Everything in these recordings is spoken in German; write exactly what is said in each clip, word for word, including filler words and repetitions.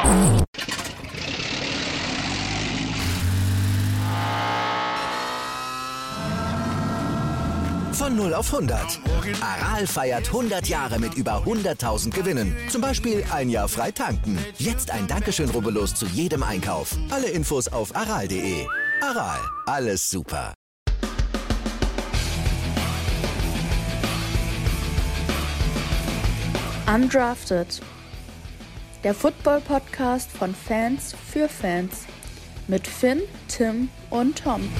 Von null auf hundert. Aral feiert hundert Jahre mit über hunderttausend Gewinnen. Zum Beispiel ein Jahr frei tanken. Jetzt ein Dankeschön, rubbellos zu jedem Einkauf. Alle Infos auf aral punkt de. Aral, alles super. Undrafted. Der Football-Podcast von Fans für Fans. Mit Finn, Tim und Tom.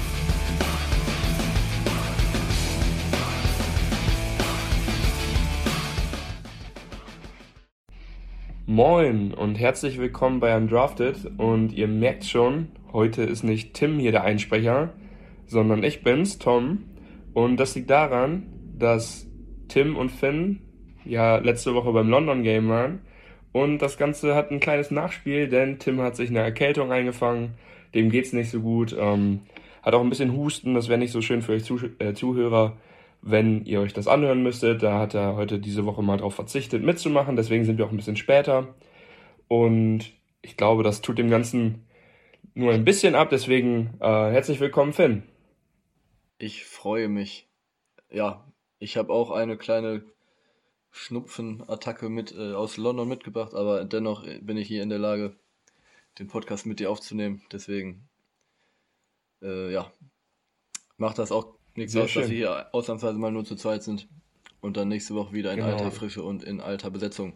Moin und herzlich willkommen bei Undrafted, und ihr merkt schon, heute ist nicht Tim hier der Einsprecher, sondern ich bin's, Tom, und das liegt daran, dass Tim und Finn ja letzte Woche beim London Game waren und das Ganze hat ein kleines Nachspiel, denn Tim hat sich eine Erkältung eingefangen, dem geht's nicht so gut, ähm, hat auch ein bisschen Husten, das wäre nicht so schön für euch Zuh- äh, Zuhörer, wenn ihr euch das anhören müsstet. Da hat er heute diese Woche mal drauf verzichtet mitzumachen, deswegen sind wir auch ein bisschen später. Und ich glaube, das tut dem Ganzen nur ein bisschen ab, deswegen äh, herzlich willkommen, Finn. Ich freue mich. Ja, ich habe auch eine kleine Schnupfenattacke mit äh, aus London mitgebracht, aber dennoch bin ich hier in der Lage, den Podcast mit dir aufzunehmen. Deswegen, äh, ja, macht das auch nichts Sehr aus, dass schön. wir hier ausnahmsweise mal nur zu zweit sind und dann nächste Woche wieder in Genau. alter Frische und in alter Besetzung.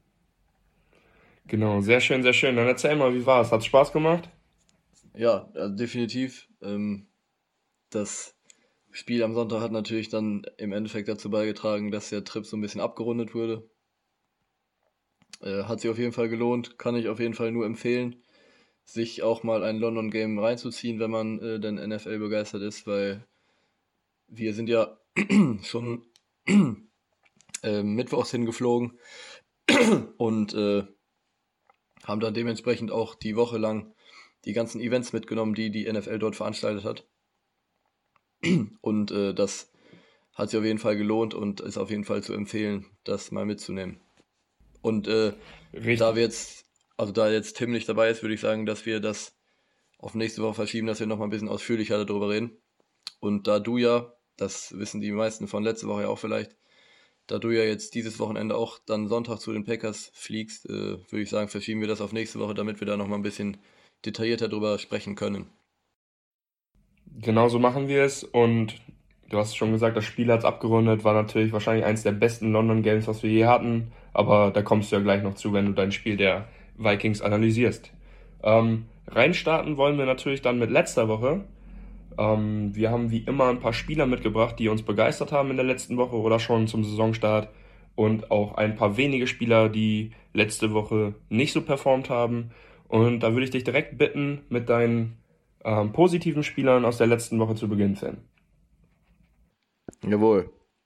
Genau, sehr schön, sehr schön. Dann erzähl mal, wie war's? Hat's Spaß gemacht? Ja, also definitiv. Ähm, das Spiel am Sonntag hat natürlich dann im Endeffekt dazu beigetragen, dass der Trip so ein bisschen abgerundet wurde. Äh, hat sich auf jeden Fall gelohnt, kann ich auf jeden Fall nur empfehlen, sich auch mal ein London Game reinzuziehen, wenn man äh, denn N F L begeistert ist, weil wir sind ja schon äh, mittwochs hingeflogen und äh, haben dann dementsprechend auch die Woche lang die ganzen Events mitgenommen, die die N F L dort veranstaltet hat. Und äh, das hat sich auf jeden Fall gelohnt und ist auf jeden Fall zu empfehlen, das mal mitzunehmen. Und äh, Richtig. da wir jetzt, also da jetzt Tim nicht dabei ist, würde ich sagen, dass wir das auf nächste Woche verschieben, dass wir nochmal ein bisschen ausführlicher darüber reden. Und da du ja, das wissen die meisten von letzter Woche ja auch vielleicht, da du ja jetzt dieses Wochenende auch dann Sonntag zu den Packers fliegst, äh, würde ich sagen, verschieben wir das auf nächste Woche, damit wir da nochmal ein bisschen detaillierter drüber sprechen können. Genau so machen wir es, und du hast schon gesagt, das Spiel hat's abgerundet, war natürlich wahrscheinlich eins der besten London Games, was wir je hatten, aber da kommst du ja gleich noch zu, wenn du dein Spiel der Vikings analysierst. Ähm, reinstarten wollen wir natürlich dann mit letzter Woche. Ähm, wir haben wie immer ein paar Spieler mitgebracht, die uns begeistert haben in der letzten Woche oder schon zum Saisonstart, und auch ein paar wenige Spieler, die letzte Woche nicht so performt haben. Und da würde ich dich direkt bitten, mit deinen ähm, positiven Spielern aus der letzten Woche zu beginnen, Fan. Jawohl.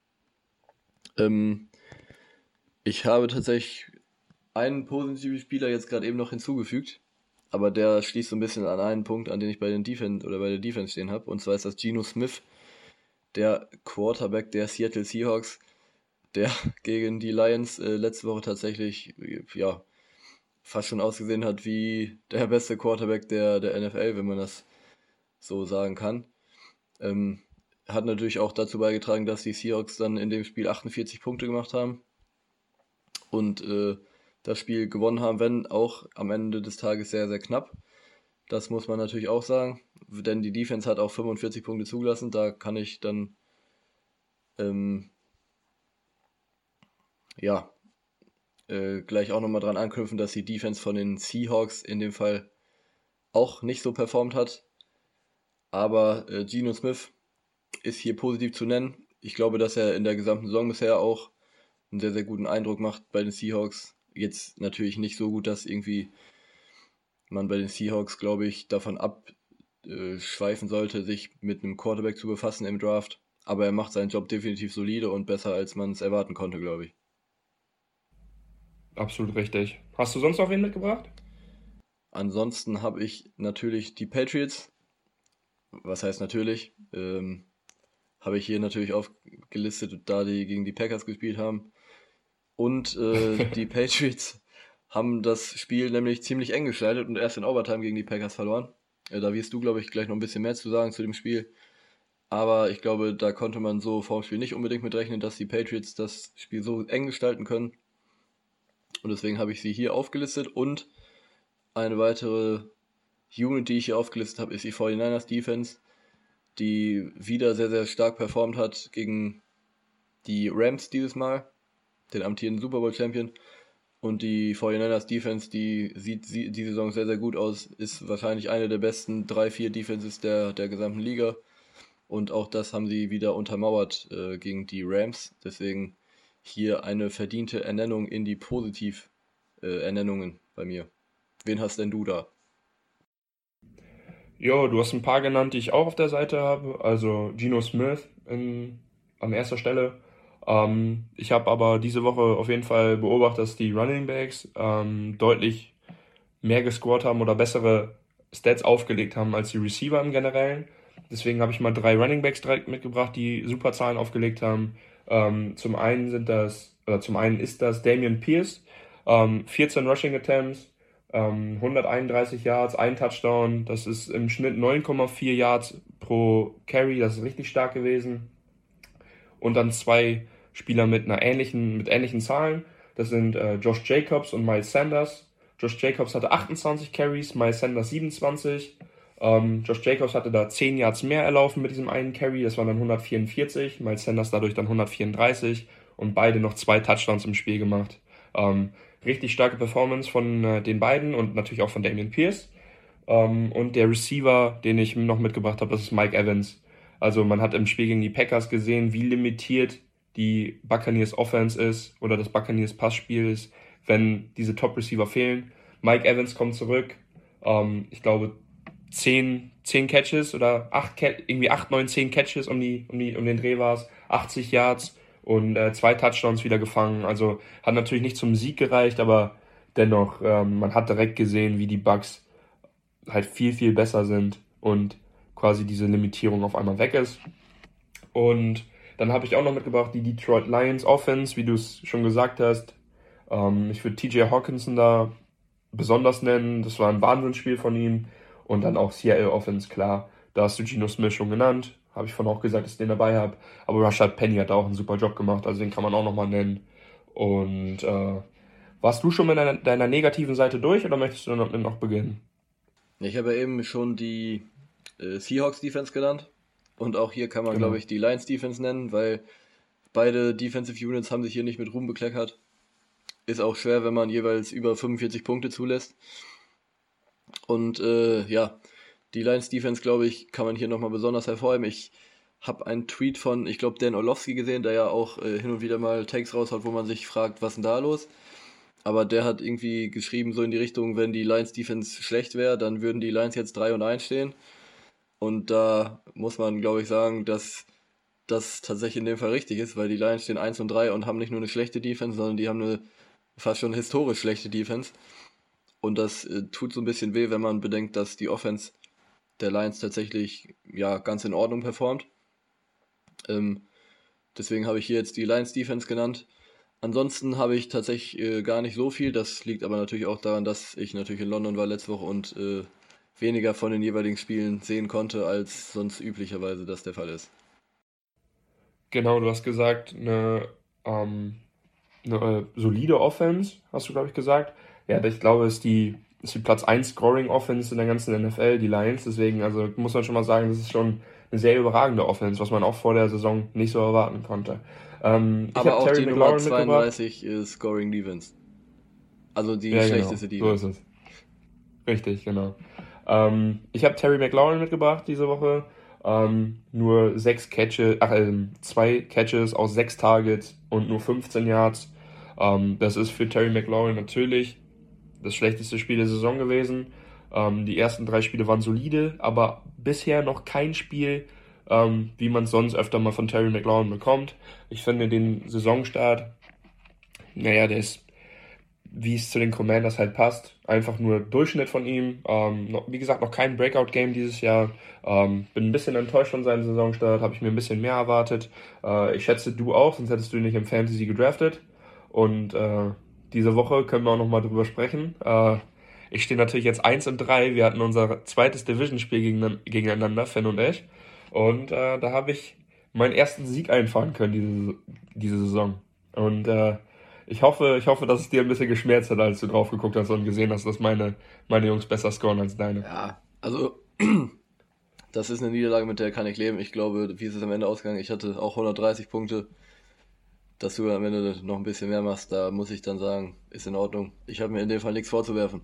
Ähm, ich habe tatsächlich einen positiven Spieler jetzt gerade eben noch hinzugefügt, aber der schließt so ein bisschen an einen Punkt, an den ich bei den Defense oder bei der Defense stehen habe, und zwar ist das Geno Smith, der Quarterback der Seattle Seahawks, der gegen die Lions äh, letzte Woche tatsächlich äh, ja fast schon ausgesehen hat wie der beste Quarterback der, der N F L, wenn man das so sagen kann. Ähm, hat natürlich auch dazu beigetragen, dass die Seahawks dann in dem Spiel achtundvierzig Punkte gemacht haben und äh, das Spiel gewonnen haben, wenn auch am Ende des Tages sehr, sehr knapp. Das muss man natürlich auch sagen, denn die Defense hat auch fünfundvierzig Punkte zugelassen. Da kann ich dann ähm, ja äh, gleich auch nochmal dran anknüpfen, dass die Defense von den Seahawks in dem Fall auch nicht so performt hat. Aber äh, Geno Smith ist hier positiv zu nennen. Ich glaube, dass er in der gesamten Saison bisher auch einen sehr, sehr guten Eindruck macht bei den Seahawks. Jetzt natürlich nicht so gut, dass irgendwie man bei den Seahawks, glaube ich, davon abschweifen sollte, sich mit einem Quarterback zu befassen im Draft. Aber er macht seinen Job definitiv solide und besser, als man es erwarten konnte, glaube ich. Absolut richtig. Hast du sonst noch wen mitgebracht? Ansonsten habe ich natürlich die Patriots. Was heißt natürlich? Ähm, habe ich hier natürlich aufgelistet, da die gegen die Packers gespielt haben. Und äh, die Patriots haben das Spiel nämlich ziemlich eng gestaltet und erst in Overtime gegen die Packers verloren. Äh, da wirst du, glaube ich, gleich noch ein bisschen mehr zu sagen zu dem Spiel. Aber ich glaube, da konnte man so vor dem Spiel nicht unbedingt mit rechnen, dass die Patriots das Spiel so eng gestalten können. Und deswegen habe ich sie hier aufgelistet. Und eine weitere Unit, die ich hier aufgelistet habe, ist die forty-niners Defense, die wieder sehr, sehr stark performt hat gegen die Rams dieses Mal, den amtierenden Super Bowl Champion. Und die forty-niners Defense, die sieht die Saison sehr, sehr gut aus, ist wahrscheinlich eine der besten drei, vier Defenses der, der gesamten Liga. Und auch das haben sie wieder untermauert äh, gegen die Rams. Deswegen hier eine verdiente Ernennung in die Positiv-Ernennungen äh, bei mir. Wen hast denn du da? Jo, du hast ein paar genannt, die ich auch auf der Seite habe. Also Geno Smith in, an erster Stelle. Ähm, ich habe aber diese Woche auf jeden Fall beobachtet, dass die Running Backs ähm, deutlich mehr gescored haben oder bessere Stats aufgelegt haben als die Receiver im Generellen. Deswegen habe ich mal drei Running Backs direkt mitgebracht, die super Zahlen aufgelegt haben. Ähm, zum einen sind das, oder zum einen ist das Dameon Pierce, ähm, vierzehn Rushing Attempts, ähm, hunderteinunddreißig Yards, ein Touchdown. Das ist im Schnitt neun Komma vier Yards pro Carry, das ist richtig stark gewesen. Und dann zwei Spieler mit einer ähnlichen, mit ähnlichen Zahlen. Das sind äh, Josh Jacobs und Miles Sanders. Josh Jacobs hatte achtundzwanzig Carries, Miles Sanders siebenundzwanzig. Ähm, Josh Jacobs hatte da zehn Yards mehr erlaufen mit diesem einen Carry, das waren dann hundertvierundvierzig, Miles Sanders dadurch dann hundertvierunddreißig und beide noch zwei Touchdowns im Spiel gemacht. Ähm, richtig starke Performance von äh, den beiden und natürlich auch von Dameon Pierce. Ähm, und der Receiver, den ich noch mitgebracht habe, das ist Mike Evans. Also man hat im Spiel gegen die Packers gesehen, wie limitiert die Buccaneers Offense ist oder das Buccaneers Passspiel ist, wenn diese Top-Receiver fehlen. Mike Evans kommt zurück, ähm, ich glaube zehn, zehn Catches oder acht, irgendwie acht, neun, zehn Catches um, die, um, die, um den Dreh war es, achtzig Yards und äh, zwei Touchdowns wieder gefangen. Also hat natürlich nicht zum Sieg gereicht, aber dennoch, ähm, man hat direkt gesehen, wie die Bucs halt viel, viel besser sind und quasi diese Limitierung auf einmal weg ist. Und dann habe ich auch noch mitgebracht die Detroit Lions Offense, wie du es schon gesagt hast. Ähm, ich würde T J Hawkinson da besonders nennen. Das war ein Wahnsinnsspiel von ihm. Und dann auch Seattle Offense, klar. Da hast du Geno Smith schon genannt. Habe ich vorhin auch gesagt, dass ich den dabei habe. Aber Rashad Penny hat da auch einen super Job gemacht. Also den kann man auch nochmal nennen. Und äh, warst du schon mit deiner, deiner negativen Seite durch oder möchtest du noch, noch beginnen? Ich habe ja eben schon die äh, Seahawks Defense genannt. Und auch hier kann man, Genau. glaube ich, die Lions Defense nennen, weil beide Defensive Units haben sich hier nicht mit Ruhm bekleckert. Ist auch schwer, wenn man jeweils über fünfundvierzig Punkte zulässt. Und äh, ja, die Lions Defense, glaube ich, kann man hier nochmal besonders hervorheben. Ich habe einen Tweet von, ich glaube, Dan Orlovsky gesehen, der ja auch äh, hin und wieder mal Takes raushaut, wo man sich fragt, was ist denn da los? Aber der hat irgendwie geschrieben, so in die Richtung, wenn die Lions Defense schlecht wäre, dann würden die Lions jetzt drei und eins stehen. Und da muss man, glaube ich, sagen, dass das tatsächlich in dem Fall richtig ist, weil die Lions stehen eins und drei und haben nicht nur eine schlechte Defense, sondern die haben eine fast schon historisch schlechte Defense. Und das äh, tut so ein bisschen weh, wenn man bedenkt, dass die Offense der Lions tatsächlich ja ganz in Ordnung performt. Ähm, deswegen habe ich hier jetzt die Lions Defense genannt. Ansonsten habe ich tatsächlich äh, gar nicht so viel. Das liegt aber natürlich auch daran, dass ich natürlich in London war letzte Woche und äh, weniger von den jeweiligen Spielen sehen konnte, als sonst üblicherweise das der Fall ist. Genau, du hast gesagt, eine, ähm, eine äh, solide Offense, hast du, glaube ich, gesagt. Ja, ich glaube, es ist die, ist die Platz eins Scoring Offense in der ganzen N F L, die Lions. Deswegen, also muss man schon mal sagen, das ist schon eine sehr überragende Offense, was man auch vor der Saison nicht so erwarten konnte. Ähm, ich Aber hab auch Terry die McLaurin Nummer zweiunddreißig ist Scoring Defense. Also die Ja, genau, schlechteste Defense. so ist es. Richtig, genau. Ähm, ich habe Terry McLaurin mitgebracht diese Woche. Ähm, nur sechs Catches, ach, ähm, zwei Catches aus sechs Targets und nur fünfzehn Yards. Ähm, das ist für Terry McLaurin natürlich das schlechteste Spiel der Saison gewesen. Ähm, die ersten drei Spiele waren solide, aber bisher noch kein Spiel, ähm, wie man es sonst öfter mal von Terry McLaurin bekommt. Ich finde den Saisonstart, naja, der ist, wie es zu den Commanders halt passt, einfach nur Durchschnitt von ihm. Ähm, noch, wie gesagt, noch kein Breakout-Game dieses Jahr. Ähm, bin ein bisschen enttäuscht von seinem Saisonstart, habe ich mir ein bisschen mehr erwartet. Äh, ich schätze, du auch, sonst hättest du ihn nicht im Fantasy gedraftet. Und äh, diese Woche, können wir auch nochmal drüber sprechen. Äh, ich stehe natürlich jetzt eins und drei. Wir hatten unser zweites Division-Spiel gegen, gegeneinander, Finn und ich. Und äh, da habe ich meinen ersten Sieg einfahren können diese, diese Saison. Und äh, ich hoffe, ich hoffe, dass es dir ein bisschen geschmerzt hat, als du drauf geguckt hast und gesehen hast, dass meine, meine Jungs besser scoren als deine. Ja, also das ist eine Niederlage, mit der kann ich leben. Ich glaube, wie ist es am Ende ausgegangen? Ich hatte auch hundertdreißig Punkte. Dass du am Ende noch ein bisschen mehr machst, da muss ich dann sagen, ist in Ordnung. Ich habe mir in dem Fall nichts vorzuwerfen.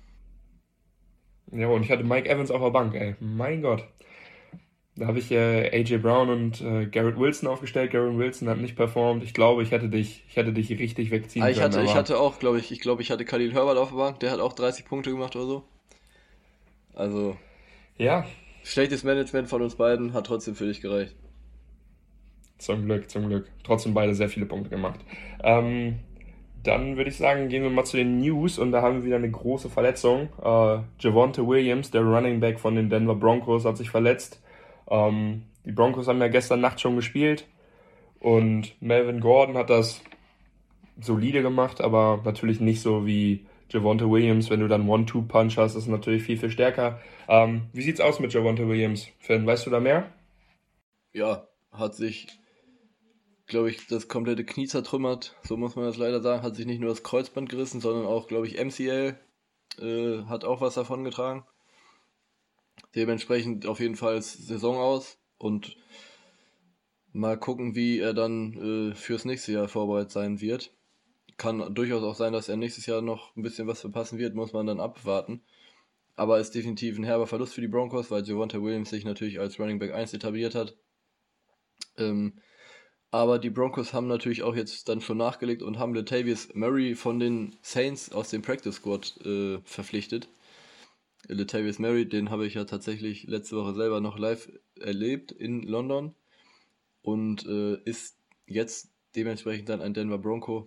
Ja, und ich hatte Mike Evans auf der Bank, ey. Mein Gott. Da habe ich äh, A J Brown und äh, Garrett Wilson aufgestellt. Garrett Wilson hat nicht performt. Ich glaube, ich hätte dich, ich hätte dich richtig wegziehen ah, ich können. Hatte, aber ich hatte auch, glaube ich, ich glaube, ich hatte Khalil Herbert auf der Bank. Der hat auch dreißig Punkte gemacht oder so. Also, ja, schlechtes Management von uns beiden hat trotzdem für dich gereicht. zum Glück, zum Glück. Trotzdem beide sehr viele Punkte gemacht. Ähm, dann würde ich sagen, gehen wir mal zu den News. Und da haben wir wieder eine große Verletzung. Äh, Javonte Williams, der Running Back von den Denver Broncos, hat sich verletzt. Ähm, die Broncos haben ja gestern Nacht schon gespielt und Melvin Gordon hat das solide gemacht, aber natürlich nicht so wie Javonte Williams. Wenn du dann One-Two-Punch hast, ist es natürlich viel, viel stärker. Ähm, wie sieht's aus mit Javonte Williams, Finn? Weißt du da mehr? Ja, hat sich, glaube ich, das komplette Knie zertrümmert, so muss man das leider sagen. Hat sich nicht nur das Kreuzband gerissen, sondern auch, glaube ich, M C L äh, hat auch was davon getragen. Dementsprechend auf jeden Fall Saison aus und mal gucken, wie er dann äh, fürs nächste Jahr vorbereitet sein wird. Kann durchaus auch sein, dass er nächstes Jahr noch ein bisschen was verpassen wird, muss man dann abwarten. Aber ist definitiv ein herber Verlust für die Broncos, weil Javonte Williams sich natürlich als Running Back eins etabliert hat. Ähm, aber die Broncos haben natürlich auch jetzt dann schon nachgelegt und haben Latavius Murray von den Saints aus dem Practice Squad äh, verpflichtet. Latavius Murray, den habe ich ja tatsächlich letzte Woche selber noch live erlebt in London und äh, ist jetzt dementsprechend dann ein Denver Bronco,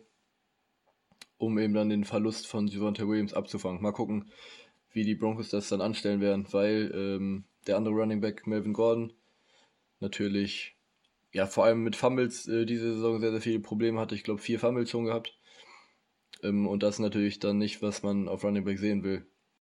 um eben dann den Verlust von Javonte Williams abzufangen. Mal gucken, wie die Broncos das dann anstellen werden, weil ähm, der andere Running Back Melvin Gordon natürlich ja vor allem mit Fumbles äh, diese Saison sehr, sehr viele Probleme hatte. Ich glaube, vier Fumbles schon gehabt. Ähm, und das ist natürlich dann nicht, was man auf Running Back sehen will.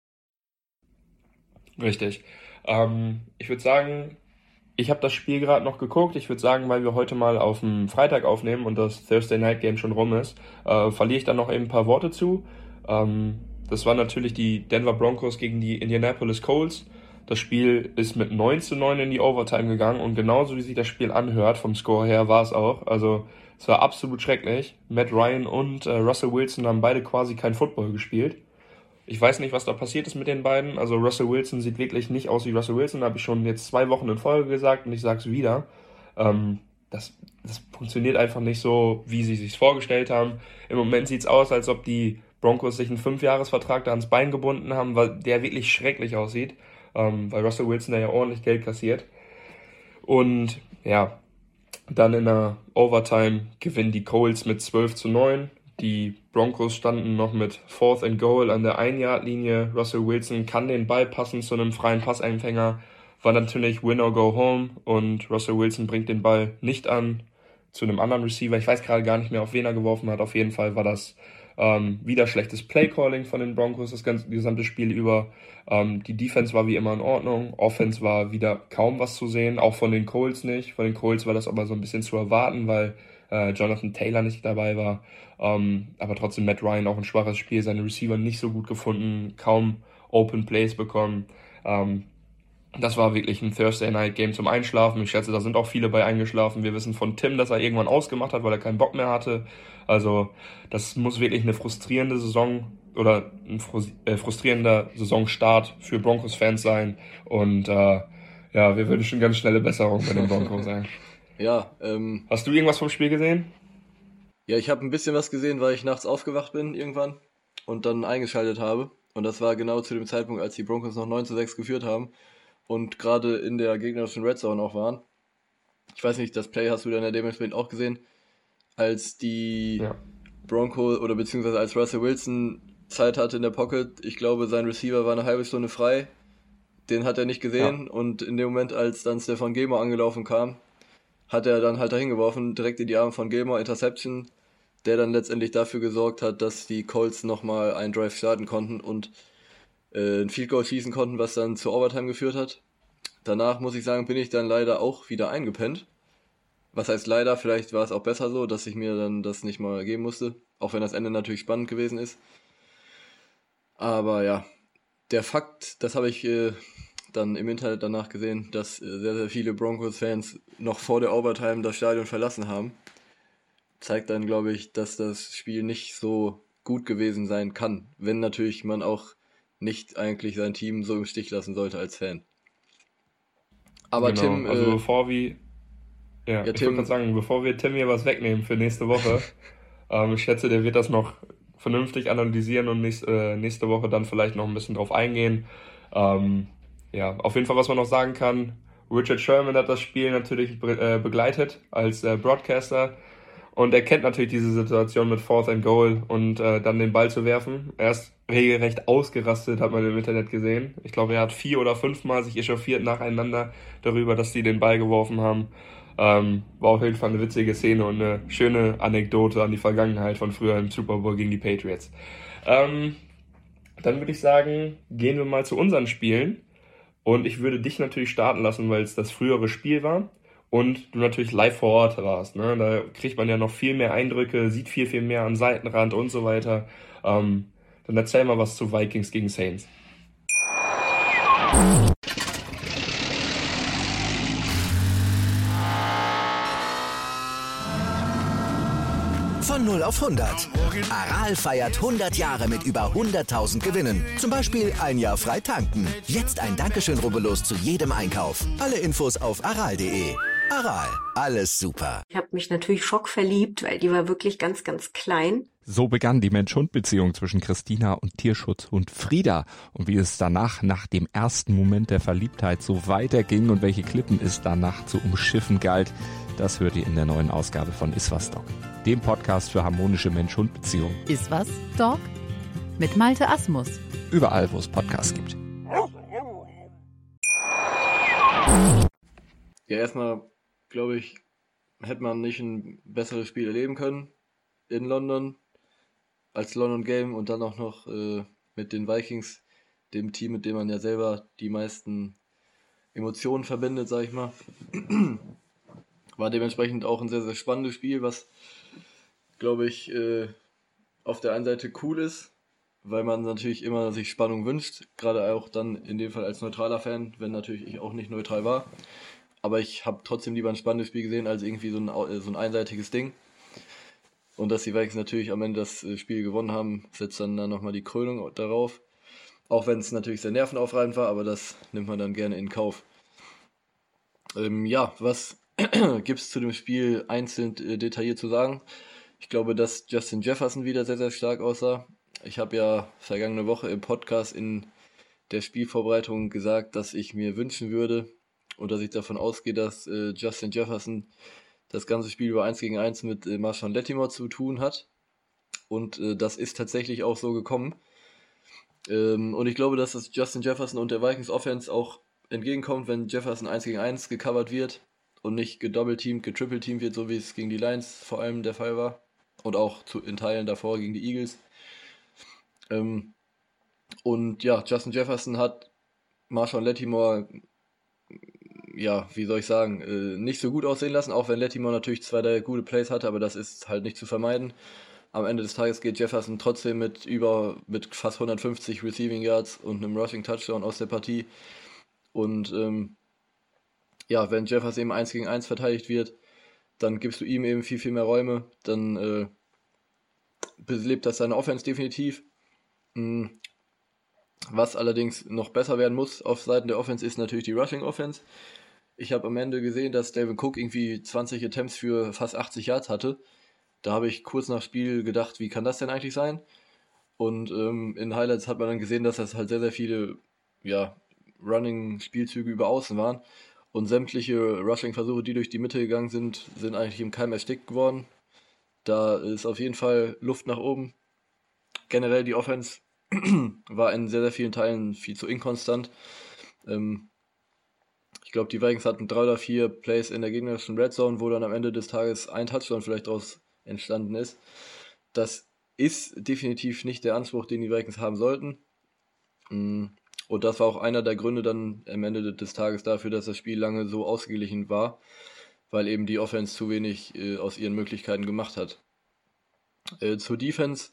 Richtig. Ähm, ich würde sagen, ich habe das Spiel gerade noch geguckt. Ich würde sagen, weil wir heute mal auf dem Freitag aufnehmen und das Thursday Night Game schon rum ist, äh, verliere ich dann noch eben ein paar Worte zu. Ähm, das war natürlich die Denver Broncos gegen die Indianapolis Colts. Das Spiel ist mit neun zu neun in die Overtime gegangen und genauso wie sich das Spiel anhört, vom Score her, war es auch. Also es war absolut schrecklich. Matt Ryan und äh, Russell Wilson haben beide quasi kein Football gespielt. Ich weiß nicht, was da passiert ist mit den beiden. Also Russell Wilson sieht wirklich nicht aus wie Russell Wilson. Habe ich schon jetzt zwei Wochen in Folge gesagt und ich sage es wieder. Ähm, das, das funktioniert einfach nicht so, wie sie sich vorgestellt haben. Im Moment sieht es aus, als ob die Broncos sich einen Fünfjahresvertrag da ans Bein gebunden haben, weil der wirklich schrecklich aussieht. Ähm, weil Russell Wilson da ja ordentlich Geld kassiert. Und ja, dann in der Overtime gewinnen die Colts mit zwölf zu neun. Die Broncos standen noch mit Fourth and Goal an der Ein-Yard-Linie. Russell Wilson kann den Ball passen zu einem freien Passempfänger. War natürlich Win or Go Home und Russell Wilson bringt den Ball nicht an zu einem anderen Receiver. Ich weiß gerade gar nicht mehr, auf wen er geworfen hat. Auf jeden Fall war das ähm, wieder schlechtes Play-Calling von den Broncos das ganze gesamte Spiel über. Ähm, die Defense war wie immer in Ordnung. Offense war wieder kaum was zu sehen, auch von den Colts nicht. Von den Colts war das aber so ein bisschen zu erwarten, weil äh, Jonathan Taylor nicht dabei war. Um, aber trotzdem Matt Ryan auch ein schwaches Spiel, seine Receiver nicht so gut gefunden, kaum Open Plays bekommen. Um, das war wirklich ein Thursday Night Game zum Einschlafen. Ich schätze, da sind auch viele bei eingeschlafen. Wir wissen von Tim, dass er irgendwann ausgemacht hat, weil er keinen Bock mehr hatte. Also das muss wirklich eine frustrierende Saison oder ein frustrierender Saisonstart für Broncos-Fans sein. Und äh, ja, wir wünschen ganz schnelle Besserung bei den Broncos sein. Ja, ähm... Hast du irgendwas vom Spiel gesehen? Ja, ich habe ein bisschen was gesehen, weil ich nachts aufgewacht bin irgendwann und dann eingeschaltet habe. Und das war genau zu dem Zeitpunkt, als die Broncos noch neun zu sechs geführt haben und gerade in der gegnerischen Red Zone auch waren. Ich weiß nicht, das Play hast du dann ja dementsprechend auch gesehen, als die ja. Broncos oder beziehungsweise als Russell Wilson Zeit hatte in der Pocket. Ich glaube, sein Receiver war eine halbe Stunde frei. Den hat er nicht gesehen ja. Und in dem Moment, als dann Stephon Gilmore angelaufen kam, hat er dann halt dahin geworfen, direkt in die Arme von Gilmore, Interception. der dann letztendlich dafür gesorgt hat, dass die Colts nochmal einen Drive starten konnten und äh, ein Field Goal schießen konnten, was dann zur Overtime geführt hat. Danach, muss ich sagen, bin ich dann leider auch wieder eingepennt. Was heißt leider, vielleicht war es auch besser so, dass ich mir dann das nicht mal geben musste, auch wenn das Ende natürlich spannend gewesen ist. Aber ja, der Fakt, das habe ich äh, dann im Internet danach gesehen, dass äh, sehr, sehr viele Broncos-Fans noch vor der Overtime das Stadion verlassen haben, zeigt dann, glaube ich, dass das Spiel nicht so gut gewesen sein kann, wenn natürlich man auch nicht eigentlich sein Team so im Stich lassen sollte als Fan. Aber Genau, Tim, also äh, bevor wir, ja, ja, ich Tim, würde gerade sagen, bevor wir Tim hier was wegnehmen für nächste Woche, ähm, ich schätze, der wird das noch vernünftig analysieren und nächst, äh, nächste Woche dann vielleicht noch ein bisschen drauf eingehen. Ähm, ja, auf jeden Fall, was man noch sagen kann, Richard Sherman hat das Spiel natürlich be- äh, begleitet als äh, Broadcaster und er kennt natürlich diese Situation mit Fourth and Goal und äh, dann den Ball zu werfen. Er ist regelrecht ausgerastet, hat man im Internet gesehen. Ich glaube, er hat vier oder fünfmal sich echauffiert nacheinander darüber, dass sie den Ball geworfen haben. Ähm, war auf jeden Fall eine witzige Szene und eine schöne Anekdote an die Vergangenheit von früher im Super Bowl gegen die Patriots. Ähm, dann würde ich sagen, gehen wir mal zu unseren Spielen. Und ich würde dich natürlich starten lassen, weil es das frühere Spiel war und du natürlich live vor Ort warst. Ne? Da kriegt man ja noch viel mehr Eindrücke, sieht viel, viel mehr am Seitenrand und so weiter. Ähm, dann erzähl mal was zu Vikings gegen Saints. Von null auf hundert. Aral feiert hundert Jahre mit über hunderttausend Gewinnen. Zum Beispiel ein Jahr frei tanken. Jetzt ein Dankeschön, rubbellos zu jedem Einkauf. Alle Infos auf aral punkt de. Aral, alles super. Ich habe mich natürlich schockverliebt, weil die war wirklich ganz, ganz klein. So begann die Mensch-Hund-Beziehung zwischen Christina und Tierschutzhund Frieda. Und wie es danach, nach dem ersten Moment der Verliebtheit, so weiterging und welche Klippen es danach zu umschiffen galt, das hört ihr in der neuen Ausgabe von Iswas Dog, dem Podcast für harmonische Mensch-Hund-Beziehungen. Iswas Dog mit Malte Asmus. Überall, wo es Podcasts gibt. ja, erstmal, glaube ich, hätte man nicht ein besseres Spiel erleben können in London als London Game und dann auch noch äh, mit den Vikings, dem Team, mit dem man ja selber die meisten Emotionen verbindet, sag ich mal. War dementsprechend auch ein sehr, sehr spannendes Spiel, was, glaube ich, äh, auf der einen Seite cool ist, weil man natürlich immer sich Spannung wünscht, gerade auch dann in dem Fall als neutraler Fan, wenn natürlich ich auch nicht neutral war. Aber ich habe trotzdem lieber ein spannendes Spiel gesehen, als irgendwie so ein, so ein einseitiges Ding. Und dass die Vikings natürlich am Ende das Spiel gewonnen haben, setzt dann, dann nochmal die Krönung darauf. Auch wenn es natürlich sehr nervenaufreibend war, aber das nimmt man dann gerne in Kauf. Ähm, ja, was gibt es zu dem Spiel einzeln äh, detailliert zu sagen? Ich glaube, dass Justin Jefferson wieder sehr, sehr stark aussah. Ich habe ja vergangene Woche im Podcast in der Spielvorbereitung gesagt, dass ich mir wünschen würde und dass ich davon ausgehe, dass äh, Justin Jefferson das ganze Spiel über eins gegen eins mit äh, Marshawn Lattimore zu tun hat. Und äh, das ist tatsächlich auch so gekommen. Ähm, und ich glaube, dass das Justin Jefferson und der Vikings Offense auch entgegenkommt, wenn Jefferson eins gegen eins gecovert wird und nicht gedoppelteamt, getrippelteamt wird, so wie es gegen die Lions vor allem der Fall war. Und auch zu, in Teilen davor gegen die Eagles. Ähm, und ja, Justin Jefferson hat Marshawn Lattimore, ja, wie soll ich sagen, äh, nicht so gut aussehen lassen, auch wenn Lattimore natürlich zwei, drei gute Plays hatte, aber das ist halt nicht zu vermeiden. Am Ende des Tages geht Jefferson trotzdem mit über mit fast hundertfünfzig Receiving Yards und einem Rushing Touchdown aus der Partie. Und ähm, ja, wenn Jefferson eben eins gegen eins verteidigt wird, dann gibst du ihm eben viel, viel mehr Räume, dann äh, belebt das seine Offense definitiv. Mhm. Was allerdings noch besser werden muss auf Seiten der Offense ist natürlich die Rushing Offense. Ich habe am Ende gesehen, dass Dalvin Cook irgendwie zwanzig Attempts für fast achtzig Yards hatte. Da habe ich kurz nach Spiel gedacht, wie kann das denn eigentlich sein? Und ähm, in Highlights hat man dann gesehen, dass das halt sehr, sehr viele ja, Running-Spielzüge über Außen waren. Und sämtliche Rushing-Versuche, die durch die Mitte gegangen sind, sind eigentlich im Keim erstickt geworden. Da ist auf jeden Fall Luft nach oben. Generell die Offense war in sehr, sehr vielen Teilen viel zu inkonstant. Ähm, ich glaube, die Vikings hatten drei oder vier Plays in der gegnerischen Red Zone, wo dann am Ende des Tages ein Touchdown vielleicht draus entstanden ist. Das ist definitiv nicht der Anspruch, den die Vikings haben sollten. Und das war auch einer der Gründe dann am Ende des Tages dafür, dass das Spiel lange so ausgeglichen war, weil eben die Offense zu wenig äh, aus ihren Möglichkeiten gemacht hat. Äh, zur Defense,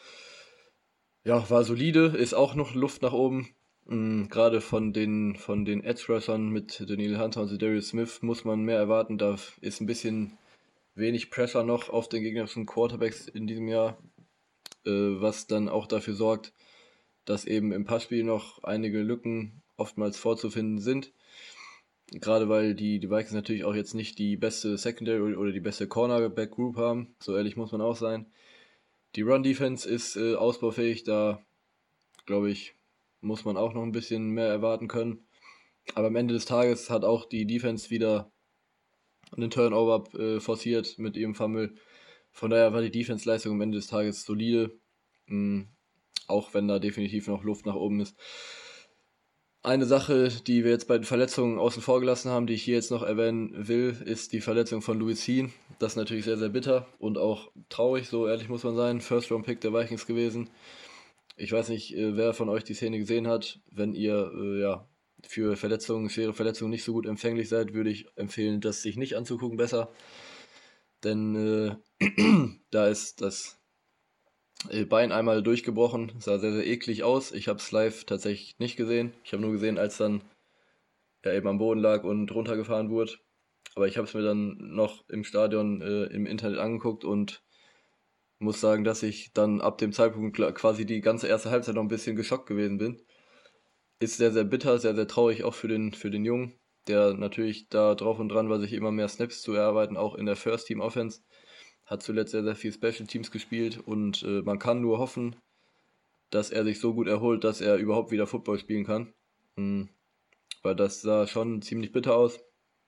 ja, war solide, ist auch noch Luft nach oben. Mhm, gerade von den, von den Edge-Rushern mit Daniel Hunter und Darius Smith muss man mehr erwarten. Da ist ein bisschen wenig Pressure noch auf den gegnerischen Quarterbacks in diesem Jahr, äh, was dann auch dafür sorgt, dass eben im Passspiel noch einige Lücken oftmals vorzufinden sind. Gerade weil die, die Vikings natürlich auch jetzt nicht die beste Secondary oder die beste Cornerback-Group haben. So ehrlich muss man auch sein. Die Run-Defense ist äh, ausbaufähig. Da, glaube ich, muss man auch noch ein bisschen mehr erwarten können. Aber am Ende des Tages hat auch die Defense wieder einen Turnover äh, forciert mit ihrem Fumble. Von daher war die Defense-Leistung am Ende des Tages solide. Mhm. Auch wenn da definitiv noch Luft nach oben ist. Eine Sache, die wir jetzt bei den Verletzungen außen vor gelassen haben, die ich hier jetzt noch erwähnen will, ist die Verletzung von Louis Cine. Das ist natürlich sehr, sehr bitter und auch traurig, so ehrlich muss man sein. First-Round-Pick der Vikings gewesen. Ich weiß nicht, wer von euch die Szene gesehen hat. Wenn ihr äh, ja, für Verletzungen, schwere Verletzungen nicht so gut empfänglich seid, würde ich empfehlen, das sich nicht anzugucken besser. Denn äh, da ist das Bein einmal durchgebrochen, sah sehr, sehr eklig aus. Ich habe es live tatsächlich nicht gesehen. Ich habe nur gesehen, als dann er eben am Boden lag und runtergefahren wurde. Aber ich habe es mir dann noch im Stadion äh, im Internet angeguckt und muss sagen, dass ich dann ab dem Zeitpunkt quasi die ganze erste Halbzeit noch ein bisschen geschockt gewesen bin. Ist sehr, sehr bitter, sehr, sehr traurig auch für den, für den Jungen, der natürlich da drauf und dran war, sich immer mehr Snaps zu erarbeiten, auch in der First-Team-Offense. Hat zuletzt sehr, sehr viel Special Teams gespielt und äh, man kann nur hoffen, dass er sich so gut erholt, dass er überhaupt wieder Football spielen kann. Mhm. Weil das sah schon ziemlich bitter aus.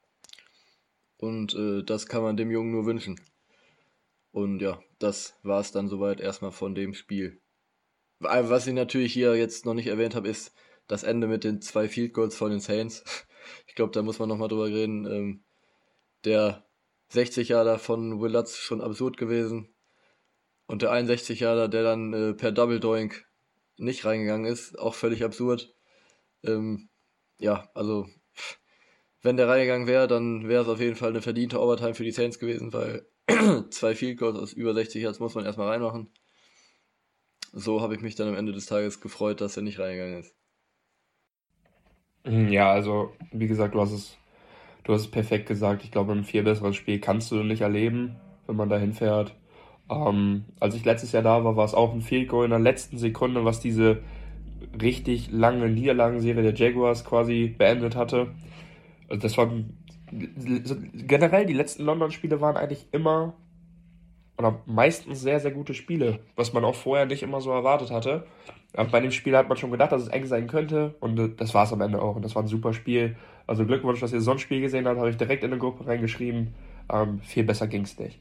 Und äh, das kann man dem Jungen nur wünschen. Und ja, das war es dann soweit erstmal von dem Spiel. Was ich natürlich hier jetzt noch nicht erwähnt habe, ist das Ende mit den zwei Field Goals von den Saints. Ich glaube, da muss man nochmal drüber reden. Ähm, der sechzig Yarder von Will Lutz schon absurd gewesen. Und der einundsechzig Yarder, der dann äh, per Double Doink nicht reingegangen ist, auch völlig absurd. Ähm, ja, also wenn der reingegangen wäre, dann wäre es auf jeden Fall eine verdiente Overtime für die Saints gewesen, weil zwei Field Goals aus über sechzig Yards muss man erstmal reinmachen. So habe ich mich dann am Ende des Tages gefreut, dass er nicht reingegangen ist. Ja, also wie gesagt, du hast es Du hast es perfekt gesagt. Ich glaube, ein viel besseres Spiel kannst du nicht erleben, wenn man da hinfährt. Ähm, als ich letztes Jahr da war, war es auch ein Field Goal in der letzten Sekunde, was diese richtig lange Niederlagenserie der Jaguars quasi beendet hatte. Also das war generell, die letzten London-Spiele waren eigentlich immer oder meistens sehr, sehr gute Spiele, was man auch vorher nicht immer so erwartet hatte. Aber bei dem Spiel hat man schon gedacht, dass es eng sein könnte und das war es am Ende auch und das war ein super Spiel. Also Glückwunsch, dass ihr so ein Spiel gesehen habt, habe ich direkt in eine Gruppe reingeschrieben. Ähm, viel besser ging es nicht.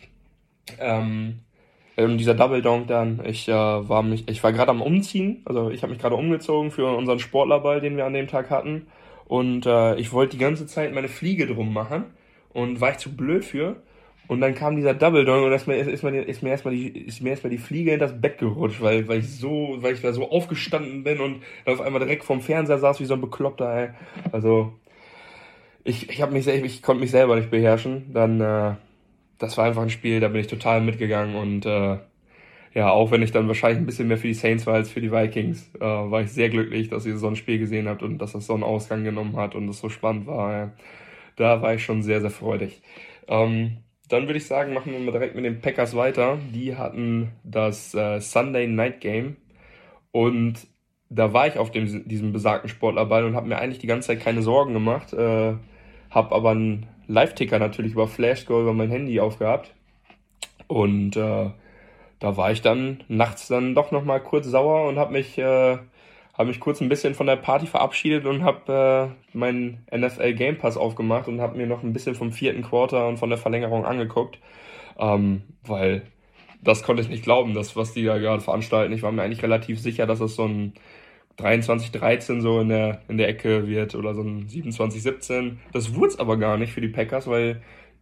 Ähm, und dieser Double Donk dann, ich, äh, war, mich, ich war gerade am Umziehen, also ich habe mich gerade umgezogen für unseren Sportlerball, den wir an dem Tag hatten und äh, ich wollte die ganze Zeit meine Fliege drum machen und war ich zu blöd für. Und dann kam dieser Double Dong und ist mir, ist mir, ist mir erstmal die, ist mir erstmal die Fliege in das Bett gerutscht, weil, weil ich so, weil ich da so aufgestanden bin und auf einmal direkt vorm Fernseher saß wie so ein Bekloppter, ey. Also, ich, ich hab mich, ich konnte mich selber nicht beherrschen. Dann, äh, das war einfach ein Spiel, da bin ich total mitgegangen und, äh, ja, auch wenn ich dann wahrscheinlich ein bisschen mehr für die Saints war als für die Vikings, äh, war ich sehr glücklich, dass ihr so ein Spiel gesehen habt und dass das so einen Ausgang genommen hat und es so spannend war, ja. Da war ich schon sehr, sehr freudig. Ähm, Dann würde ich sagen, machen wir mal direkt mit den Packers weiter. Die hatten das äh, Sunday Night Game und da war ich auf dem, diesem besagten Sportlerball und habe mir eigentlich die ganze Zeit keine Sorgen gemacht. Äh, habe aber einen Live-Ticker natürlich über Flashscore über mein Handy aufgehabt und äh, da war ich dann nachts dann doch nochmal kurz sauer und habe mich, äh, hab mich kurz ein bisschen von der Party verabschiedet und habe äh, meinen N F L Game Pass aufgemacht und habe mir noch ein bisschen vom vierten Quarter und von der Verlängerung angeguckt, ähm, weil das konnte ich nicht glauben, das, was die da gerade veranstalten. Ich war mir eigentlich relativ sicher, dass es so ein dreiundzwanzig dreizehn so in der, in der Ecke wird oder so ein siebenundzwanzig siebzehn. Das wurde es aber gar nicht für die Packers, weil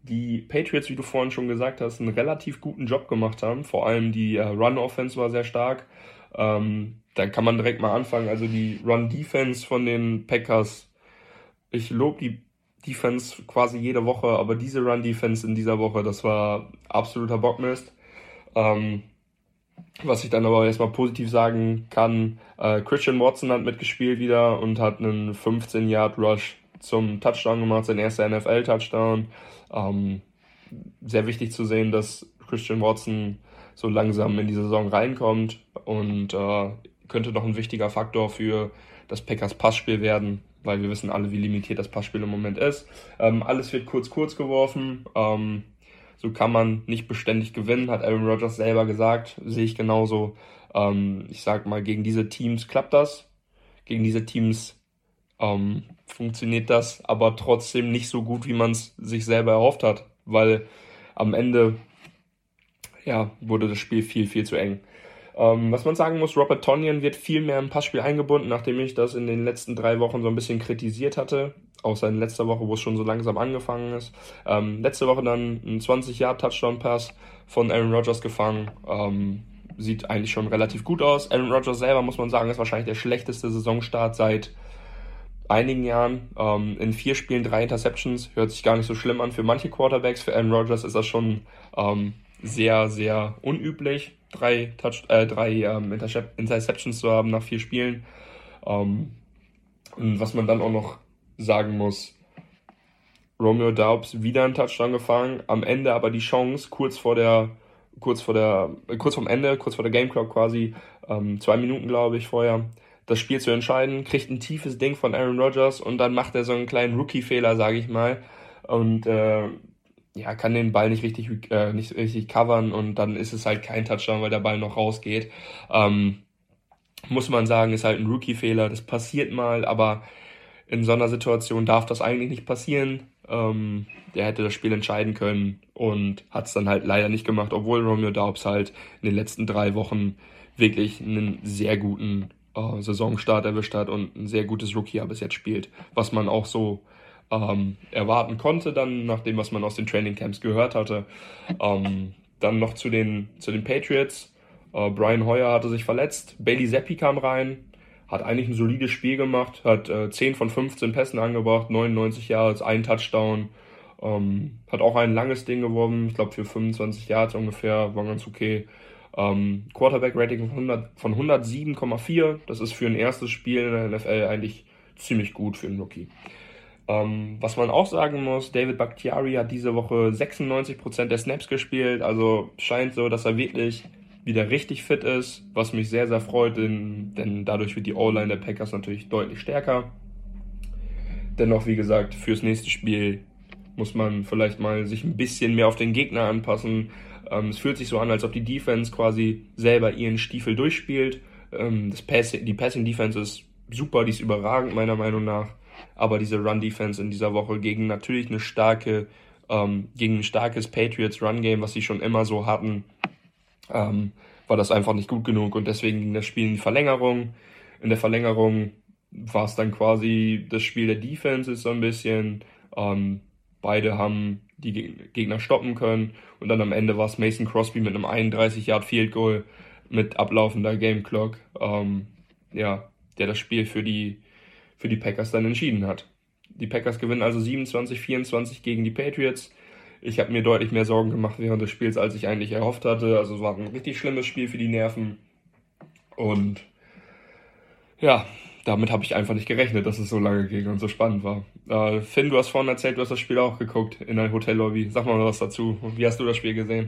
die Patriots, wie du vorhin schon gesagt hast, einen relativ guten Job gemacht haben. Vor allem die äh, Run-Offense war sehr stark. Ähm, dann kann man direkt mal anfangen. Also die Run-Defense von den Packers, ich lobe die Defense quasi jede Woche, aber diese Run-Defense in dieser Woche, das war absoluter Bockmist. Ähm, was ich dann aber erstmal positiv sagen kann, äh, Christian Watson hat mitgespielt wieder und hat einen fünfzehn-Yard-Rush zum Touchdown gemacht, sein erster N F L-Touchdown. Ähm, sehr wichtig zu sehen, dass Christian Watson so langsam in die Saison reinkommt und äh, könnte noch ein wichtiger Faktor für das Packers Passspiel werden, weil wir wissen alle, wie limitiert das Passspiel im Moment ist. Ähm, alles wird kurz-kurz geworfen. Ähm, so kann man nicht beständig gewinnen, hat Aaron Rodgers selber gesagt. Sehe ich genauso. Ähm, ich sag mal, gegen diese Teams klappt das. Gegen diese Teams ähm, funktioniert das, aber trotzdem nicht so gut, wie man es sich selber erhofft hat, weil am Ende ja, wurde das Spiel viel, viel zu eng. Ähm, was man sagen muss, Robert Tonyan wird viel mehr im Passspiel eingebunden, nachdem ich das in den letzten drei Wochen so ein bisschen kritisiert hatte, außer in letzter Woche, wo es schon so langsam angefangen ist. Ähm, letzte Woche dann ein zwanzig-Yard-Touchdown-Pass von Aaron Rodgers gefangen. Ähm, sieht eigentlich schon relativ gut aus. Aaron Rodgers selber, muss man sagen, ist wahrscheinlich der schlechteste Saisonstart seit einigen Jahren. Ähm, in vier Spielen drei Interceptions, hört sich gar nicht so schlimm an für manche Quarterbacks. Für Aaron Rodgers ist das schon ähm, sehr, sehr unüblich, drei, Touch, äh, drei ähm, Intercep- Interceptions zu haben nach vier Spielen. Ähm, und was man dann auch noch sagen muss, Romeo Doubs wieder einen Touchdown gefangen, am Ende aber die Chance, kurz vor der, kurz vor der, äh, kurz vorm Ende, kurz vor der Game Clock quasi, ähm, zwei Minuten glaube ich vorher, das Spiel zu entscheiden, kriegt ein tiefes Ding von Aaron Rodgers und dann macht er so einen kleinen Rookie-Fehler, sage ich mal, und äh, ja, kann den Ball nicht richtig, äh, nicht richtig covern und dann ist es halt kein Touchdown, weil der Ball noch rausgeht. Ähm, muss man sagen, ist halt ein Rookie-Fehler, das passiert mal, aber in so einer Situation darf das eigentlich nicht passieren. Ähm, der hätte das Spiel entscheiden können und hat es dann halt leider nicht gemacht, obwohl Romeo Doubs halt in den letzten drei Wochen wirklich einen sehr guten äh, Saisonstart erwischt hat und ein sehr gutes Rookie-Jahr bis jetzt spielt, was man auch so ähm, erwarten konnte, dann nach dem, was man aus den Trainingcamps gehört hatte. Ähm, dann noch zu den, zu den Patriots. Äh, Brian Hoyer hatte sich verletzt, Bailey Zappi kam rein, hat eigentlich ein solides Spiel gemacht, hat äh, zehn von fünfzehn Pässen angebracht, neunundneunzig Yards, ein Touchdown, ähm, hat auch ein langes Ding geworfen, ich glaube für fünfundzwanzig Yards ungefähr, war ganz okay. Ähm, Quarterback-Rating von, hundert, von hundertsieben Komma vier, das ist für ein erstes Spiel in der N F L eigentlich ziemlich gut für einen Rookie. Ähm, was man auch sagen muss, David Bakhtiari hat diese Woche sechsundneunzig Prozent der Snaps gespielt, also scheint so, dass er wirklich wieder richtig fit ist, was mich sehr, sehr freut, denn, denn dadurch wird die O-Line der Packers natürlich deutlich stärker. Dennoch, wie gesagt, fürs nächste Spiel muss man vielleicht mal sich ein bisschen mehr auf den Gegner anpassen. Ähm, es fühlt sich so an, als ob die Defense quasi selber ihren Stiefel durchspielt. Ähm, das Pass, die Passing-Defense ist super, die ist überragend meiner Meinung nach. Aber diese Run-Defense in dieser Woche gegen natürlich eine starke, ähm, gegen ein starkes Patriots-Run-Game, was sie schon immer so hatten, ähm, war das einfach nicht gut genug und deswegen ging das Spiel in die Verlängerung. In der Verlängerung war es dann quasi das Spiel der Defenses so ein bisschen. Ähm, beide haben die Gegner stoppen können und dann am Ende war es Mason Crosby mit einem einunddreißig Yard Field Goal mit ablaufender Game Clock, ähm, ja, der das Spiel für die für die Packers dann entschieden hat. Die Packers gewinnen also siebenundzwanzig vierundzwanzig gegen die Patriots. Ich habe mir deutlich mehr Sorgen gemacht während des Spiels, als ich eigentlich erhofft hatte. Also es war ein richtig schlimmes Spiel für die Nerven. Und ja, damit habe ich einfach nicht gerechnet, dass es so lange ging und so spannend war. Äh, Finn, du hast vorhin erzählt, du hast das Spiel auch geguckt in der Hotellobby. Sag mal was dazu. Wie hast du das Spiel gesehen?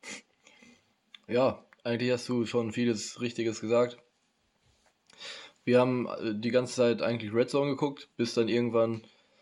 Ja, eigentlich hast du schon vieles Richtiges gesagt. Wir haben die ganze Zeit eigentlich Red Zone geguckt, bis dann irgendwann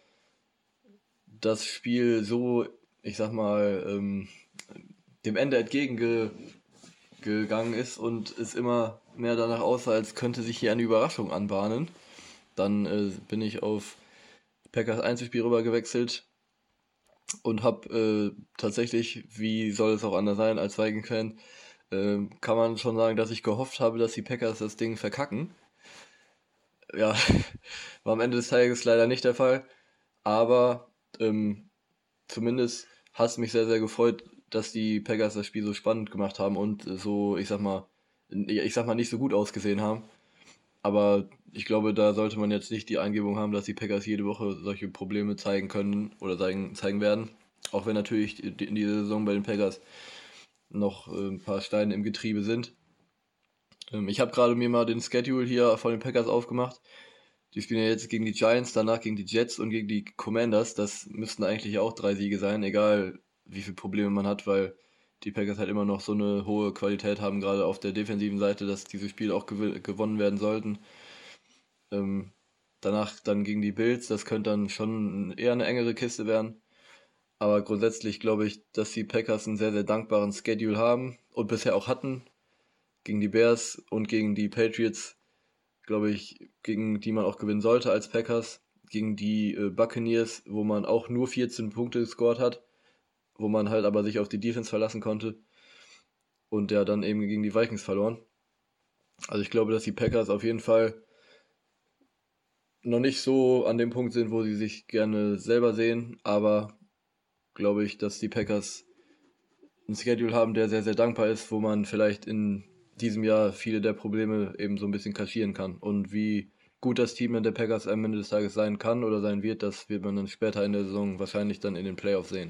das Spiel so, ich sag mal, ähm, dem Ende entgegengegangen ist und es immer mehr danach aussah, als könnte sich hier eine Überraschung anbahnen. Dann äh, bin ich auf Packers Einzelspiel rüber gewechselt und habe äh, tatsächlich, wie soll es auch anders sein, als Viking-Fan, äh, kann man schon sagen, dass ich gehofft habe, dass die Packers das Ding verkacken. Ja, war am Ende des Tages leider nicht der Fall, aber ähm, zumindest hat es mich sehr, sehr gefreut, dass die Packers das Spiel so spannend gemacht haben und so, ich sag mal, ich sag mal nicht so gut ausgesehen haben. Aber ich glaube, da sollte man jetzt nicht die Eingebung haben, dass die Packers jede Woche solche Probleme zeigen können oder zeigen, zeigen werden. Auch wenn natürlich in dieser Saison bei den Packers noch ein paar Steine im Getriebe sind. Ich habe gerade mir mal den Schedule hier von den Packers aufgemacht. Die spielen ja jetzt gegen die Giants, danach gegen die Jets und gegen die Commanders. Das müssten eigentlich auch drei Siege sein, egal wie viele Probleme man hat, weil die Packers halt immer noch so eine hohe Qualität haben, gerade auf der defensiven Seite, dass diese Spiele auch gew- gewonnen werden sollten. Ähm, danach dann gegen die Bills, das könnte dann schon eher eine engere Kiste werden. Aber grundsätzlich glaube ich, dass die Packers einen sehr, sehr dankbaren Schedule haben und bisher auch hatten. Gegen die Bears und gegen die Patriots, glaube ich, gegen die man auch gewinnen sollte als Packers. Gegen die äh, Buccaneers, wo man auch nur vierzehn Punkte gescored hat, wo man halt aber sich auf die Defense verlassen konnte. Und ja, dann eben gegen die Vikings verloren. Also ich glaube, dass die Packers auf jeden Fall noch nicht so an dem Punkt sind, wo sie sich gerne selber sehen, aber glaube ich, dass die Packers einen Schedule haben, der sehr, sehr dankbar ist, wo man vielleicht in diesem Jahr viele der Probleme eben so ein bisschen kaschieren kann. Und wie gut das Team der Packers am Ende des Tages sein kann oder sein wird, das wird man dann später in der Saison wahrscheinlich dann in den Playoffs sehen.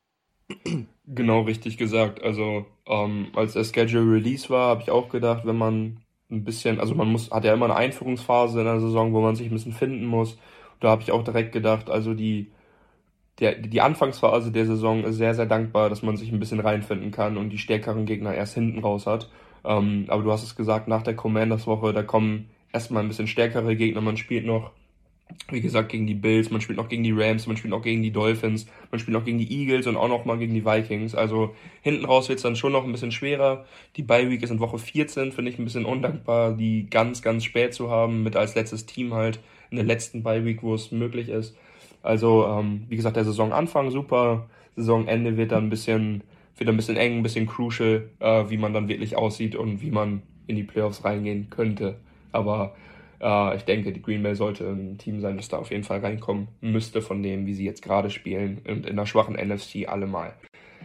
Genau, richtig gesagt. Also ähm, als der Schedule Release war, habe ich auch gedacht, wenn man ein bisschen, also man muss, hat ja immer eine Einführungsphase in der Saison, wo man sich ein bisschen finden muss. Da habe ich auch direkt gedacht, also die Der, die Anfangsphase der Saison ist sehr, sehr dankbar, dass man sich ein bisschen reinfinden kann und die stärkeren Gegner erst hinten raus hat. Ähm, aber du hast es gesagt, nach der Commanders-Woche, da kommen erstmal ein bisschen stärkere Gegner. Man spielt noch, wie gesagt, gegen die Bills, man spielt noch gegen die Rams, man spielt noch gegen die Dolphins, man spielt noch gegen die Eagles und auch noch mal gegen die Vikings. Also hinten raus wird es dann schon noch ein bisschen schwerer. Die Bye-Week ist in Woche vierzehn, finde ich ein bisschen undankbar, die ganz, ganz spät zu haben, mit als letztes Team halt in der letzten Bye-Week, wo es möglich ist. Also, ähm, wie gesagt, der Saisonanfang super, Saisonende wird dann ein bisschen, wird ein bisschen eng, ein bisschen crucial, äh, wie man dann wirklich aussieht und wie man in die Playoffs reingehen könnte. Aber äh, ich denke, die Green Bay sollte ein Team sein, das da auf jeden Fall reinkommen müsste von dem, wie sie jetzt gerade spielen und in der schwachen N F C allemal.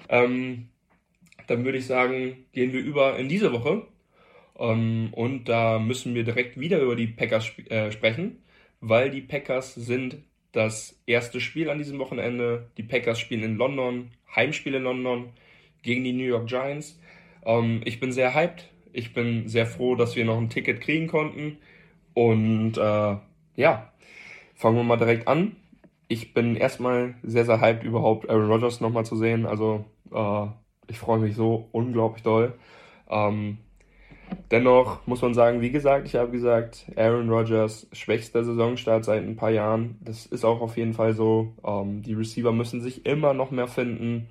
Ähm, dann würde ich sagen, gehen wir über in diese Woche. Ähm, und da müssen wir direkt wieder über die Packers sp- äh, sprechen, weil die Packers sind das erste Spiel an diesem Wochenende. Die Packers spielen in London, Heimspiel in London gegen die New York Giants. Ähm, ich bin sehr hyped. Ich bin sehr froh, dass wir noch ein Ticket kriegen konnten. Und äh, ja, fangen wir mal direkt an. Ich bin erstmal sehr, sehr hyped, überhaupt Aaron Rodgers nochmal zu sehen. Also äh, ich freue mich so unglaublich doll. Ähm, Dennoch muss man sagen, wie gesagt, ich habe gesagt, Aaron Rodgers, schwächster Saisonstart seit ein paar Jahren. Das ist auch auf jeden Fall so. Ähm, die Receiver müssen sich immer noch mehr finden.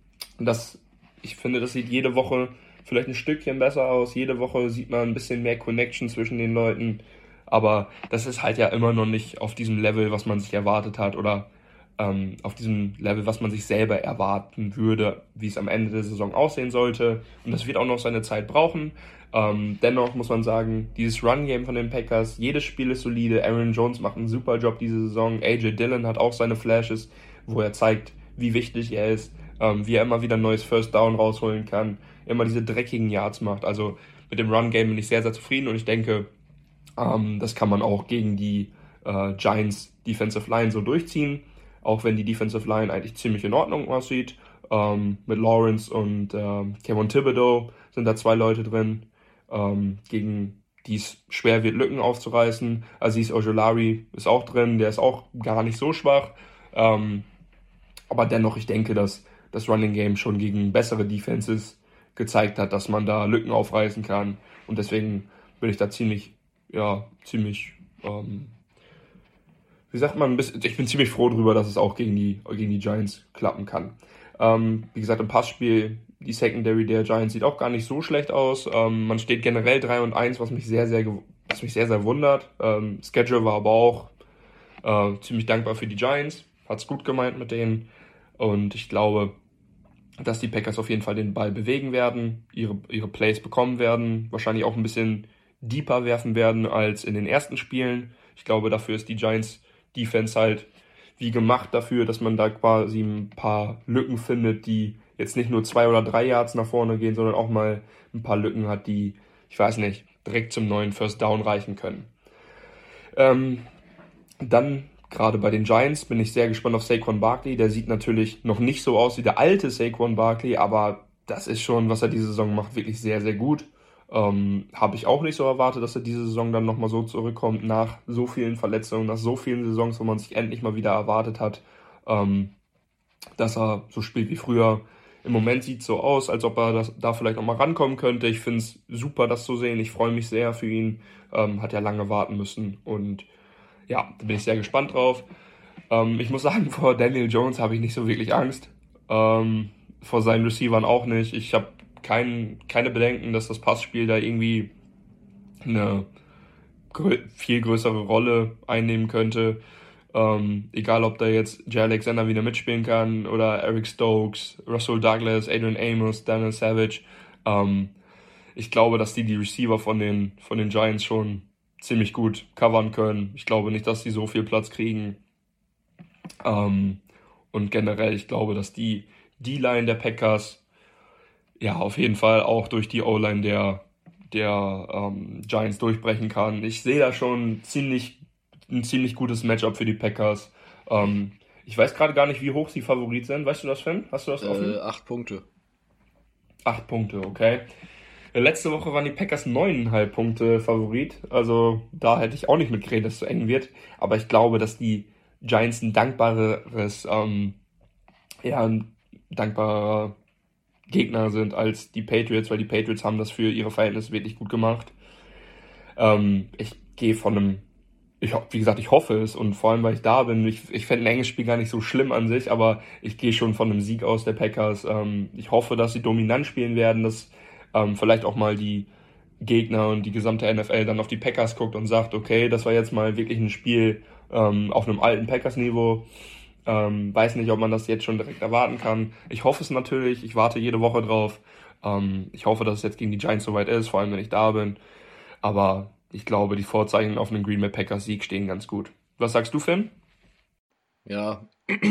Das, ich finde, das sieht jede Woche vielleicht ein Stückchen besser aus. Jede Woche sieht man ein bisschen mehr Connection zwischen den Leuten. Aber das ist halt ja immer noch nicht auf diesem Level, was man sich erwartet hat oder ähm, auf diesem Level, was man sich selber erwarten würde, wie es am Ende der Saison aussehen sollte. Und das wird auch noch seine Zeit brauchen. Ähm, dennoch muss man sagen, dieses Run-Game von den Packers, jedes Spiel ist solide. Aaron Jones macht einen super Job diese Saison. A J Dillon hat auch seine Flashes, wo er zeigt, wie wichtig er ist, ähm, wie er immer wieder ein neues First Down rausholen kann, immer diese dreckigen Yards macht. Also mit dem Run-Game bin ich sehr, sehr zufrieden und ich denke, ähm, das kann man auch gegen die äh, Giants Defensive Line so durchziehen, auch wenn die Defensive Line eigentlich ziemlich in Ordnung aussieht. Ähm, mit Lawrence und ähm, Kevin Thibodeau sind da zwei Leute drin, Ähm, gegen die es schwer wird, Lücken aufzureißen. Azeez Ojulari ist auch drin, der ist auch gar nicht so schwach. Ähm, aber dennoch, ich denke, dass das Running Game schon gegen bessere Defenses gezeigt hat, dass man da Lücken aufreißen kann. Und deswegen bin ich da ziemlich, ja, ziemlich, ähm, wie sagt man, ein bisschen, ich bin ziemlich froh drüber, dass es auch gegen die, gegen die Giants klappen kann. Ähm, wie gesagt, im Passspiel, die Secondary der Giants sieht auch gar nicht so schlecht aus. Ähm, man steht generell drei und eins, was mich sehr, sehr, was mich sehr, sehr wundert. Ähm, Schedule war aber auch äh, ziemlich dankbar für die Giants. Hat's gut gemeint mit denen. Und ich glaube, dass die Packers auf jeden Fall den Ball bewegen werden, ihre, ihre Plays bekommen werden, wahrscheinlich auch ein bisschen deeper werfen werden als in den ersten Spielen. Ich glaube, dafür ist die Giants Defense halt wie gemacht dafür, dass man da quasi ein paar Lücken findet, die jetzt nicht nur zwei oder drei Yards nach vorne gehen, sondern auch mal ein paar Lücken hat, die, ich weiß nicht, direkt zum neuen First Down reichen können. Ähm, dann, gerade bei den Giants, bin ich sehr gespannt auf Saquon Barkley. Der sieht natürlich noch nicht so aus wie der alte Saquon Barkley, aber das ist schon, was er diese Saison macht, wirklich sehr, sehr gut. Ähm, habe ich auch nicht so erwartet, dass er diese Saison dann nochmal so zurückkommt, nach so vielen Verletzungen, nach so vielen Saisons, wo man sich endlich mal wieder erwartet hat, ähm, dass er so spielt wie früher. Im Moment sieht es so aus, als ob er das, da vielleicht nochmal rankommen könnte. Ich finde es super, das zu sehen. Ich freue mich sehr für ihn. Ähm, hat ja lange warten müssen und ja, da bin ich sehr gespannt drauf. Ähm, ich muss sagen, vor Daniel Jones habe ich nicht so wirklich Angst. Ähm, vor seinen Receivern auch nicht. Ich habe kein, keine Bedenken, dass das Passspiel da irgendwie eine grö- viel größere Rolle einnehmen könnte. Ähm, egal, ob da jetzt Jay Alexander wieder mitspielen kann oder Eric Stokes, Russell Douglas, Adrian Amos, Daniel Savage. Ähm, ich glaube, dass die die Receiver von den, von den Giants schon ziemlich gut covern können. Ich glaube nicht, dass die so viel Platz kriegen. Ähm, und generell, ich glaube, dass die D-Line der Packers ja auf jeden Fall auch durch die O-Line der, der ähm, Giants durchbrechen kann. Ich sehe da schon ziemlich, ein ziemlich gutes Matchup für die Packers. Ähm, ich weiß gerade gar nicht, wie hoch sie Favorit sind. Weißt du das, Finn? Hast du das offen? Äh, acht Punkte. Acht Punkte, okay. Letzte Woche waren die Packers neuneinhalb Punkte Favorit. Also da hätte ich auch nicht mit geredet, dass es so eng wird. Aber ich glaube, dass die Giants ein dankbareres, ähm, ja, ein dankbarer Gegner sind als die Patriots, weil die Patriots haben das für ihre Verhältnisse wirklich gut gemacht. Ähm, ich gehe von einem, ich, ho- wie gesagt, ich hoffe es und vor allem, weil ich da bin, ich, ich fände ein enges Spiel gar nicht so schlimm an sich, aber ich gehe schon von einem Sieg aus der Packers. Ähm, ich hoffe, dass sie dominant spielen werden, dass ähm, vielleicht auch mal die Gegner und die gesamte N F L dann auf die Packers guckt und sagt, okay, das war jetzt mal wirklich ein Spiel ähm, auf einem alten Packers-Niveau. Ähm, weiß nicht, ob man das jetzt schon direkt erwarten kann. Ich hoffe es natürlich, ich warte jede Woche drauf. Ähm, ich hoffe, dass es jetzt gegen die Giants soweit ist, vor allem wenn ich da bin. Aber ich glaube, die Vorzeichen auf einen Green Bay Packers Sieg stehen ganz gut. Was sagst du, Finn? Ja,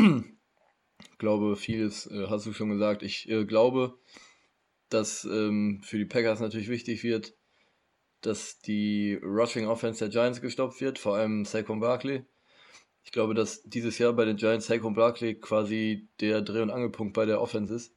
ich glaube, vieles äh, hast du schon gesagt. Ich äh, glaube, dass ähm, für die Packers natürlich wichtig wird, dass die Rushing Offense der Giants gestoppt wird, vor allem Saquon Barkley. Ich glaube, dass dieses Jahr bei den Giants Saquon Barkley quasi der Dreh- und Angelpunkt bei der Offense ist.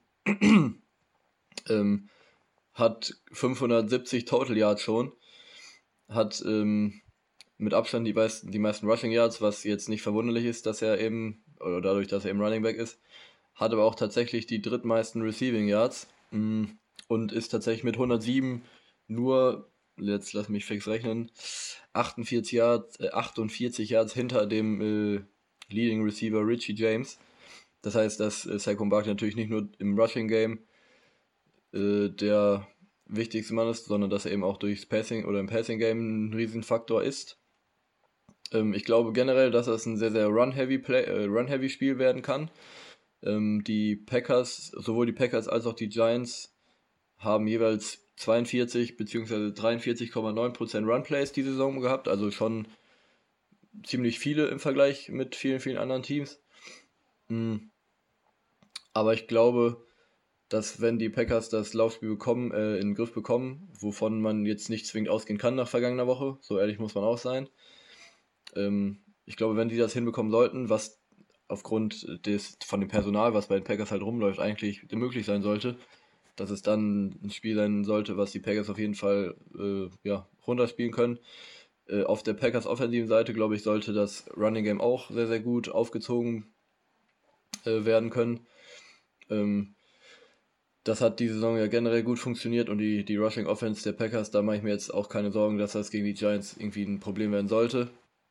ähm, hat fünfhundertsiebzig Total Yards schon, hat ähm, mit Abstand die meisten, die meisten Rushing Yards, was jetzt nicht verwunderlich ist, dass er eben, oder dadurch, dass er eben Running Back ist, hat aber auch tatsächlich die drittmeisten Receiving Yards mh, und ist tatsächlich mit hundertsieben nur, jetzt lass mich fix rechnen, achtundvierzig Yards, äh, achtundvierzig Yards hinter dem äh, Leading Receiver Richie James. Das heißt, dass äh, Saquon Barkley natürlich nicht nur im Rushing Game äh, der wichtigste Mann ist, sondern dass er eben auch durchs Passing oder im Passing Game ein Riesenfaktor ist. Ähm, ich glaube generell, dass das ein sehr, sehr Run-Heavy Play, äh, Run-Heavy Spiel werden kann. Ähm, die Packers, sowohl die Packers als auch die Giants, haben jeweils zweiundvierzig bzw. dreiundvierzig Komma neun Prozent Run-Plays die Saison gehabt, also schon ziemlich viele im Vergleich mit vielen, vielen anderen Teams. Mhm. Aber ich glaube, dass wenn die Packers das Laufspiel bekommen, äh, in den Griff bekommen, wovon man jetzt nicht zwingend ausgehen kann nach vergangener Woche, so ehrlich muss man auch sein. Ähm, ich glaube, wenn die das hinbekommen sollten, was aufgrund des von dem Personal, was bei den Packers halt rumläuft, eigentlich möglich sein sollte, dass es dann ein Spiel sein sollte, was die Packers auf jeden Fall äh, ja, runterspielen können. Äh, auf der Packers offensiven Seite, glaube ich, sollte das Running Game auch sehr, sehr gut aufgezogen äh, werden können. Ähm, das hat die Saison ja generell gut funktioniert und die, die Rushing Offense der Packers, da mache ich mir jetzt auch keine Sorgen, dass das gegen die Giants irgendwie ein Problem werden sollte.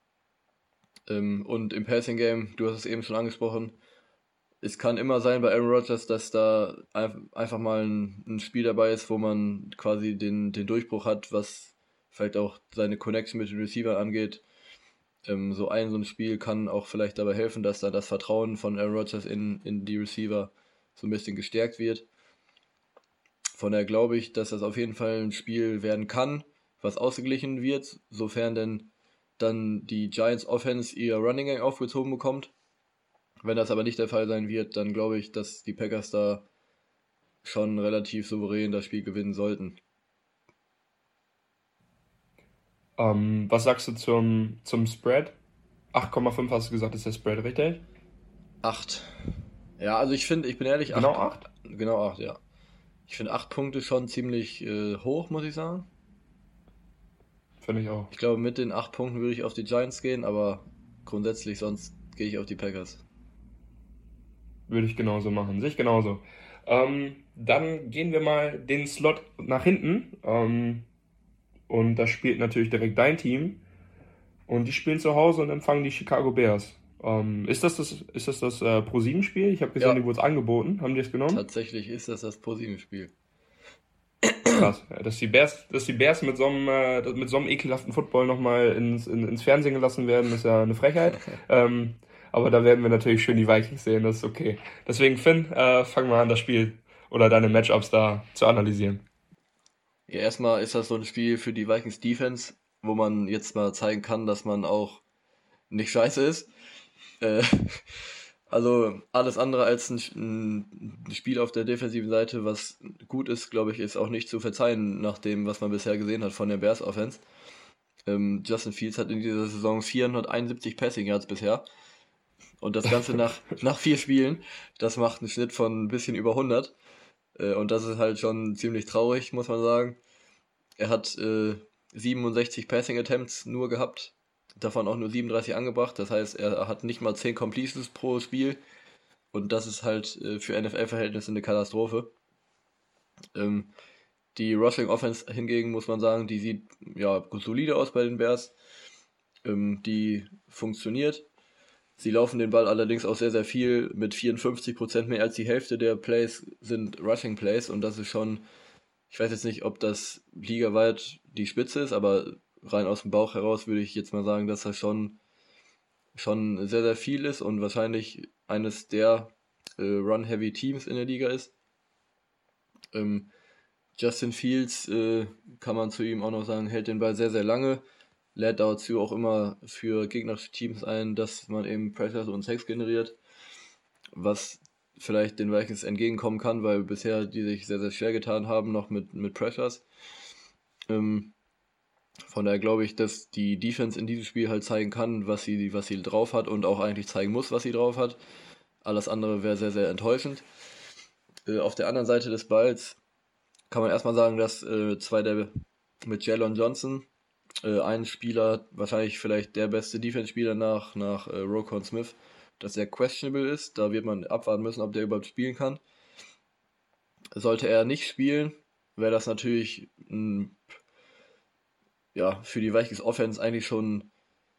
Ähm, und im Passing Game, du hast es eben schon angesprochen, es kann immer sein bei Aaron Rodgers, dass da einfach mal ein, ein Spiel dabei ist, wo man quasi den, den Durchbruch hat, was vielleicht auch seine Connection mit den Receivern angeht. Ähm, so ein so ein Spiel kann auch vielleicht dabei helfen, dass dann das Vertrauen von Aaron Rodgers in, in die Receiver so ein bisschen gestärkt wird. Von daher glaube ich, dass das auf jeden Fall ein Spiel werden kann, was ausgeglichen wird, sofern denn dann die Giants Offense ihr Running Game aufgezogen bekommt. Wenn das aber nicht der Fall sein wird, dann glaube ich, dass die Packers da schon relativ souverän das Spiel gewinnen sollten. Ähm, was sagst du zum, zum Spread? acht Komma fünf hast du gesagt, ist der Spread, richtig? acht. Ja, also ich finde, ich bin ehrlich, Genau acht. acht? Genau acht, ja. Ich finde acht Punkte schon ziemlich äh, hoch, muss ich sagen. Finde ich auch. Ich glaube, mit den acht Punkten würde ich auf die Giants gehen, aber grundsätzlich sonst gehe ich auf die Packers. Würde ich genauso machen. Sehe ich genauso. Ähm, dann gehen wir mal den Slot nach hinten. Ähm, und da spielt natürlich direkt dein Team. Und die spielen zu Hause und empfangen die Chicago Bears. Ähm, ist das das, ist das, das äh, Pro sieben Spiel? Ich habe gesehen, Ja. die wurde es angeboten. Haben die es genommen? Tatsächlich ist das das Pro sieben Spiel. Krass. Ja, dass die Bears, dass die Bears mit so einem, äh, mit so einem ekelhaften Football nochmal ins, in, ins Fernsehen gelassen werden, ist ja eine Frechheit. ähm, aber da werden wir natürlich schön die Vikings sehen, das ist okay. Deswegen, Finn, äh, fang mal an, das Spiel oder deine Matchups da zu analysieren. Ja, erstmal ist das so ein Spiel für die Vikings Defense, wo man jetzt mal zeigen kann, dass man auch nicht scheiße ist. Äh, also alles andere als ein, ein Spiel auf der defensiven Seite, was gut ist, glaube ich, ist auch nicht zu verzeihen nach dem, was man bisher gesehen hat von der Bears Offense. Ähm, Justin Fields hat in dieser Saison vierhunderteinundsiebzig Passing Yards bisher. Und das Ganze nach, nach vier Spielen. Das macht einen Schnitt von ein bisschen über hundert. Äh, und das ist halt schon ziemlich traurig, muss man sagen. Er hat äh, siebenundsechzig Passing Attempts nur gehabt. Davon auch nur siebenunddreißig angebracht. Das heißt, er hat nicht mal zehn Completions pro Spiel. Und das ist halt äh, für N F L-Verhältnisse eine Katastrophe. Ähm, die Rushing Offense hingegen, muss man sagen, die sieht ja solide aus bei den Bears. Ähm, die funktioniert. Sie laufen den Ball allerdings auch sehr, sehr viel. Mit vierundfünfzig Prozent mehr als die Hälfte der Plays sind Rushing Plays. Und das ist schon, ich weiß jetzt nicht, ob das ligaweit die Spitze ist, aber rein aus dem Bauch heraus würde ich jetzt mal sagen, dass das schon, schon sehr, sehr viel ist und wahrscheinlich eines der äh, Run-Heavy Teams in der Liga ist. Ähm, Justin Fields, äh, kann man zu ihm auch noch sagen, hält den Ball sehr, sehr lange. Lädt dazu auch immer für gegnerische Teams ein, dass man eben Pressures und Sacks generiert, was vielleicht den Vikings entgegenkommen kann, weil bisher die sich sehr, sehr schwer getan haben, noch mit, mit Pressures. Ähm, von daher glaube ich, dass die Defense in diesem Spiel halt zeigen kann, was sie, was sie drauf hat und auch eigentlich zeigen muss, was sie drauf hat. Alles andere wäre sehr, sehr enttäuschend. Äh, auf der anderen Seite des Balls kann man erstmal sagen, dass äh, zwei der mit Jalen Johnson, äh, ein Spieler, wahrscheinlich vielleicht der beste Defense-Spieler nach, nach äh, Roquan Smith, dass er questionable ist. Da wird man abwarten müssen, ob der überhaupt spielen kann. Sollte er nicht spielen, wäre das natürlich ein, ja, für die Vikings Offense eigentlich schon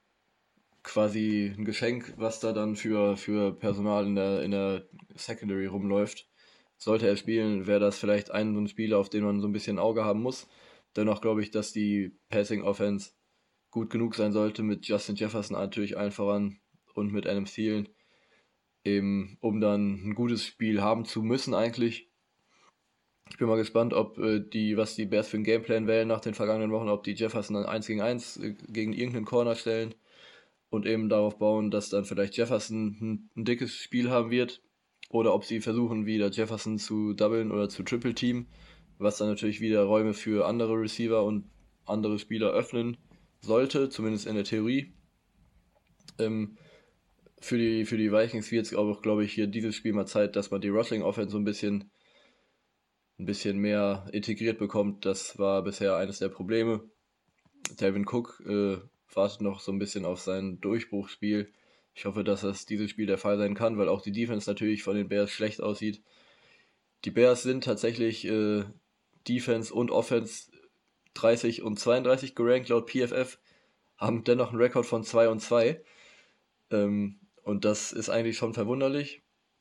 quasi ein Geschenk, was da dann für, für Personal in der, in der Secondary rumläuft. Sollte er spielen, wäre das vielleicht ein so ein Spieler, auf den man so ein bisschen Auge haben muss. Dennoch glaube ich, dass die Passing Offense gut genug sein sollte, mit Justin Jefferson natürlich allen voran und mit Adam Thielen, eben um dann ein gutes Spiel haben zu müssen eigentlich. Ich bin mal gespannt, ob äh, die, was die Bears für einen Gameplan wählen nach den vergangenen Wochen, ob die Jefferson dann eins gegen eins äh, gegen irgendeinen Corner stellen und eben darauf bauen, dass dann vielleicht Jefferson ein, ein dickes Spiel haben wird, oder ob sie versuchen, wieder Jefferson zu doublen oder zu triple team, was dann natürlich wieder Räume für andere Receiver und andere Spieler öffnen sollte, zumindest in der Theorie. Ähm, für die, für die Vikings wird es auch, glaube ich, hier dieses Spiel mal Zeit, dass man die Rushing Offense so ein bisschen ein bisschen mehr integriert bekommt. Das war bisher eines der Probleme. Dalvin Cook äh, wartet noch so ein bisschen auf sein Durchbruchsspiel. Ich hoffe, dass das dieses Spiel der Fall sein kann, weil auch die Defense natürlich von den Bears schlecht aussieht. Die Bears sind tatsächlich äh, Defense und Offense dreißig und zweiunddreißig gerankt laut P F F, haben dennoch einen Rekord von zwei und zwei. Ähm, und das ist eigentlich schon verwunderlich,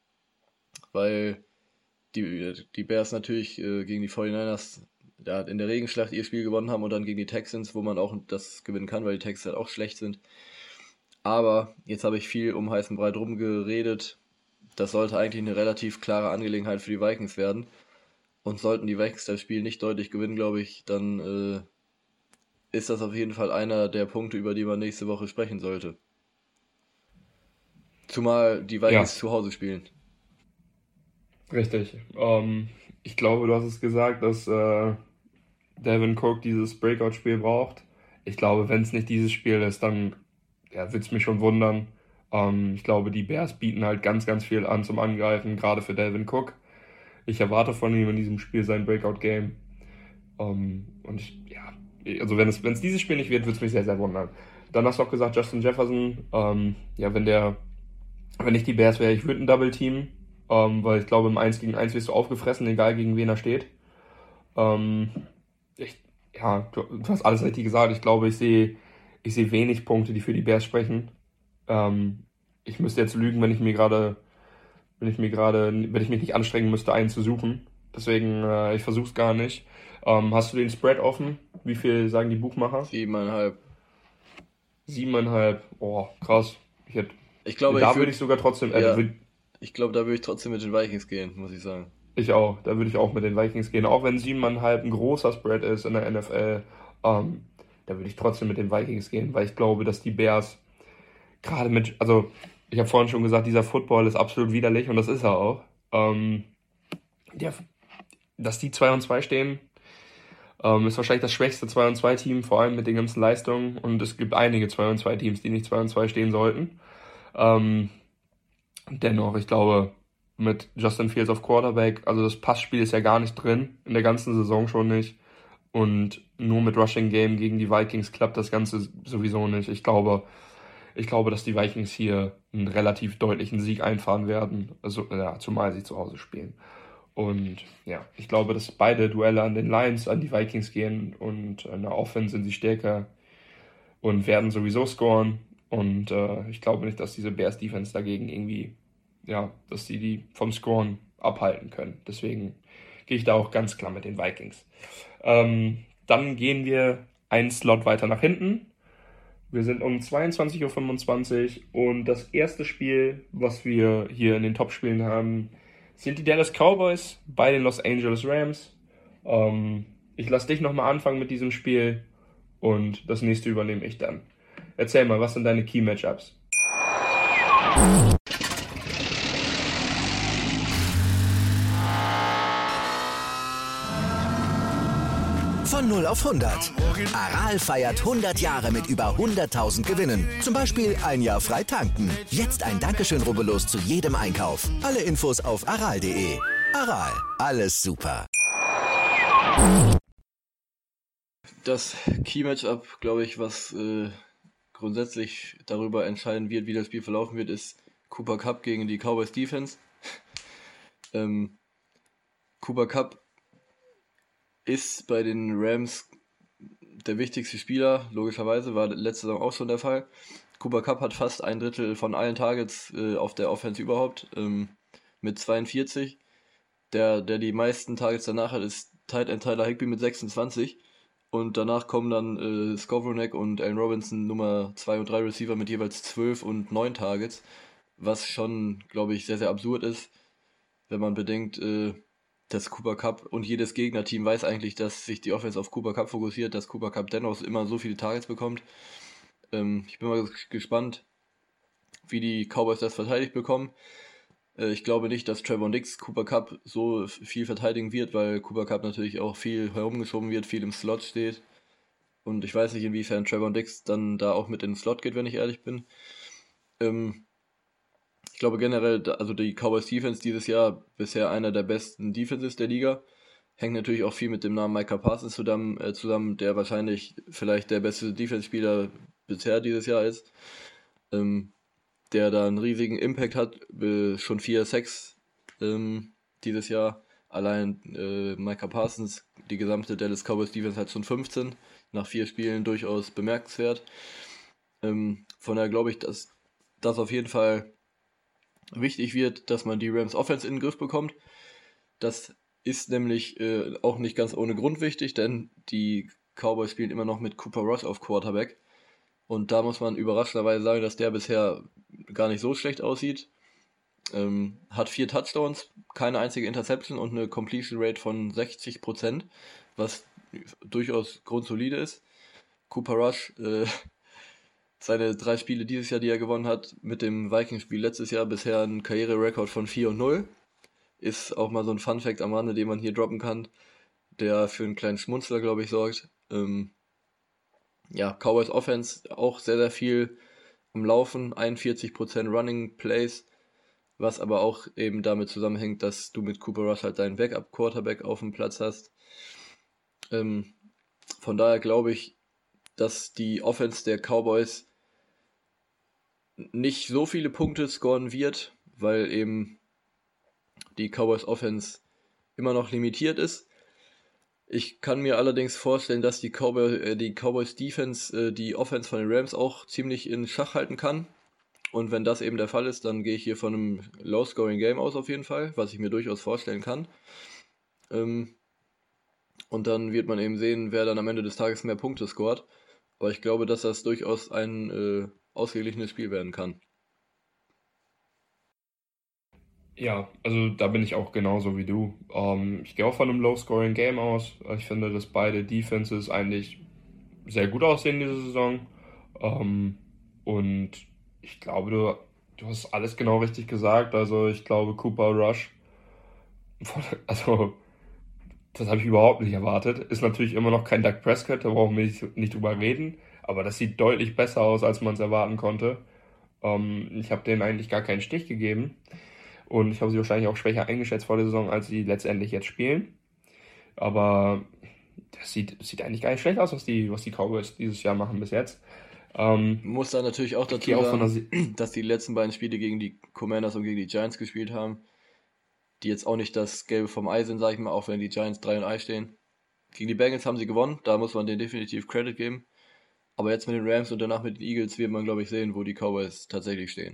weil die, die Bears natürlich äh, gegen die forty-niners ja, in der Regenschlacht ihr Spiel gewonnen haben und dann gegen die Texans, wo man auch das gewinnen kann, weil die Texans halt auch schlecht sind. Aber jetzt habe ich viel um heißen Brei drum geredet. Das sollte eigentlich eine relativ klare Angelegenheit für die Vikings werden. Und sollten die Vikings das Spiel nicht deutlich gewinnen, glaube ich, dann äh, ist das auf jeden Fall einer der Punkte, über die man nächste Woche sprechen sollte. Zumal die Vikings Ja. zu Hause spielen. Richtig. Ähm, ich glaube, du hast es gesagt, dass äh, Dalvin Cook dieses Breakout-Spiel braucht. Ich glaube, wenn es nicht dieses Spiel ist, dann ja, würde es mich schon wundern. Ähm, ich glaube, die Bears bieten halt ganz, ganz viel an zum Angreifen, gerade für Dalvin Cook. Ich erwarte von ihm in diesem Spiel sein Breakout-Game. Ähm, und ich, ja, also wenn es, wenn es dieses Spiel nicht wird, würde es mich sehr, sehr wundern. Dann hast du auch gesagt, Justin Jefferson, ähm, ja, wenn der, wenn ich die Bears wäre, ich würde ein Double-Team, ähm, weil ich glaube, im eins gegen eins wirst du aufgefressen, egal gegen wen er steht. Ähm, ich, ja, du, du hast alles richtig gesagt. Ich glaube, ich sehe, ich sehe wenig Punkte, die für die Bears sprechen. Ähm, ich müsste jetzt lügen, wenn ich mir gerade, wenn ich mir gerade, wenn ich mich nicht anstrengen müsste, einen zu suchen. Deswegen, äh, ich versuche es gar nicht. Ähm, hast du den Spread offen? Wie viel sagen die Buchmacher? Siebeneinhalb. Siebeneinhalb. Oh, krass. Ich hätte, Ich glaube, da ich würde würd, ich sogar trotzdem, äh, ja. würd, ich glaube, da würde ich trotzdem mit den Vikings gehen, muss ich sagen. ich auch. Da würde ich auch mit den Vikings gehen. Auch wenn siebeneinhalb ein großer Spread ist in der N F L, ähm, da würde ich trotzdem mit den Vikings gehen, weil ich glaube, dass die Bears gerade mit, also ich habe vorhin schon gesagt, dieser Football ist absolut widerlich und das ist er auch. Ähm, der, dass die zwei und zwei stehen, ähm, ist wahrscheinlich das schwächste zwei und zwei Team, vor allem mit den ganzen Leistungen. Und es gibt einige zwei und zwei Teams, die nicht zwei und zwei stehen sollten. Ähm, dennoch, ich glaube, mit Justin Fields auf Quarterback, also das Passspiel ist ja gar nicht drin, in der ganzen Saison schon nicht. Und nur mit Rushing Game gegen die Vikings klappt das Ganze sowieso nicht. Ich glaube, ich glaube, dass die Vikings hier einen relativ deutlichen Sieg einfahren werden, also, ja, zumal sie zu Hause spielen. Und ja, ich glaube, dass beide Duelle an den Lions, an die Vikings gehen und in der Offense sind sie stärker und werden sowieso scoren. Und äh, ich glaube nicht, dass diese Bears Defense dagegen irgendwie, ja, dass sie die vom Scoren abhalten können. Deswegen gehe ich da auch ganz klar mit den Vikings. Ähm, dann gehen wir einen Slot weiter nach hinten. Wir sind um zweiundzwanzig Uhr fünfundzwanzig und das erste Spiel, was wir hier in den Top-Spielen haben, sind die Dallas Cowboys bei den Los Angeles Rams. Ähm, ich lasse dich nochmal anfangen mit diesem Spiel und das nächste übernehme ich dann. Erzähl mal, was sind deine Key-Matchups? Von null auf hundert. Aral feiert hundert Jahre mit über hunderttausend Gewinnen. Zum Beispiel ein Jahr frei tanken. Jetzt ein Dankeschön, rubbellos zu jedem Einkauf. Alle Infos auf aral punkt de. Aral, alles super. Das Key-Matchup, glaube ich, was äh, grundsätzlich darüber entscheiden wird, wie das Spiel verlaufen wird, ist Cooper Kupp gegen die Cowboys Defense. ähm, Cooper Kupp ist bei den Rams der wichtigste Spieler, logischerweise, war letzte Saison auch schon der Fall. Cooper Kupp hat fast ein Drittel von allen Targets äh, auf der Offense überhaupt, ähm, mit zweiundvierzig. Der, der die meisten Targets danach hat, ist Tight End Tyler Higbee mit sechsundzwanzig. Und danach kommen dann äh, Skowronek und Allen Robinson, Nummer zwei und drei Receiver mit jeweils zwölf und neun Targets, was schon, glaube ich, sehr, sehr absurd ist, wenn man bedenkt, äh, dass Cooper Kupp und jedes Gegnerteam weiß eigentlich, dass sich die Offense auf Cooper Kupp fokussiert, dass Cooper Kupp dennoch immer so viele Targets bekommt. Ähm, ich bin mal gespannt, wie die Cowboys das verteidigt bekommen. Äh, ich glaube nicht, dass Trevon Diggs Cooper Kupp so viel verteidigen wird, weil Cooper Kupp natürlich auch viel herumgeschoben wird, viel im Slot steht. Und ich weiß nicht, inwiefern Trevon Diggs dann da auch mit in den Slot geht, wenn ich ehrlich bin. Ähm, Ich glaube generell, also die Cowboys Defense dieses Jahr bisher einer der besten Defenses der Liga. Hängt natürlich auch viel mit dem Namen Micah Parsons zusammen, äh, zusammen der wahrscheinlich vielleicht der beste Defense-Spieler bisher dieses Jahr ist. Ähm, der da einen riesigen Impact hat, äh, schon vier Sacks ähm, dieses Jahr. Allein äh, Micah Parsons, die gesamte Dallas Cowboys Defense hat schon fünfzehn, nach vier Spielen durchaus bemerkenswert. Ähm, von daher glaube ich, dass das auf jeden Fall wichtig wird, dass man die Rams Offense in den Griff bekommt. Das ist nämlich äh, auch nicht ganz ohne Grund wichtig, denn die Cowboys spielen immer noch mit Cooper Rush auf Quarterback. Und da muss man überraschenderweise sagen, dass der bisher gar nicht so schlecht aussieht. Ähm, hat vier Touchdowns, keine einzige Interception und eine Completion Rate von sechzig Prozent, was durchaus grundsolide ist. Cooper Rush äh, seine drei Spiele dieses Jahr, die er gewonnen hat, mit dem Vikings-Spiel letztes Jahr bisher ein Karriererekord von vier und null. Ist auch mal so ein Fun-Fact am Rande, den man hier droppen kann, der für einen kleinen Schmunzler, glaube ich, sorgt. Ähm, ja, Cowboys Offense auch sehr, sehr viel am Laufen, einundvierzig Prozent Running Plays, was aber auch eben damit zusammenhängt, dass du mit Cooper Rush halt deinen Backup-Quarterback auf dem Platz hast. Ähm, von daher glaube ich, dass die Offense der Cowboys nicht so viele Punkte scoren wird, weil eben die Cowboys Offense immer noch limitiert ist. Ich kann mir allerdings vorstellen, dass die, Cowboy, äh, die Cowboys Defense äh, die Offense von den Rams auch ziemlich in Schach halten kann. Und wenn das eben der Fall ist, dann gehe ich hier von einem Low-Scoring-Game aus auf jeden Fall, was ich mir durchaus vorstellen kann. Ähm, und dann wird man eben sehen, wer dann am Ende des Tages mehr Punkte scoret. Aber ich glaube, dass das durchaus ein äh, ausgeglichenes Spiel werden kann. Ja, also da bin ich auch genauso wie du. Ähm, ich gehe auch von einem Low-Scoring-Game aus. Ich finde, dass beide Defenses eigentlich sehr gut aussehen diese Saison. Ähm, und ich glaube, du, du hast alles genau richtig gesagt. Also ich glaube, Cooper Rush, also das habe ich überhaupt nicht erwartet. Ist natürlich immer noch kein Dak Prescott, da brauchen wir nicht, nicht drüber reden. Aber das sieht deutlich besser aus, als man es erwarten konnte. Ähm, ich habe denen eigentlich gar keinen Stich gegeben. Und ich habe sie wahrscheinlich auch schwächer eingeschätzt vor der Saison, als sie letztendlich jetzt spielen. Aber das sieht, sieht eigentlich gar nicht schlecht aus, was die, was die Cowboys dieses Jahr machen bis jetzt. Ähm, Muss da natürlich auch dazu auch sagen, Se- dass die letzten beiden Spiele gegen die Commanders und gegen die Giants gespielt haben, die jetzt auch nicht das Gelbe vom Ei sind, sag ich mal, auch wenn die Giants drei und eins stehen. Gegen die Bengals haben sie gewonnen, da muss man denen definitiv Credit geben. Aber jetzt mit den Rams und danach mit den Eagles wird man, glaube ich, sehen, wo die Cowboys tatsächlich stehen.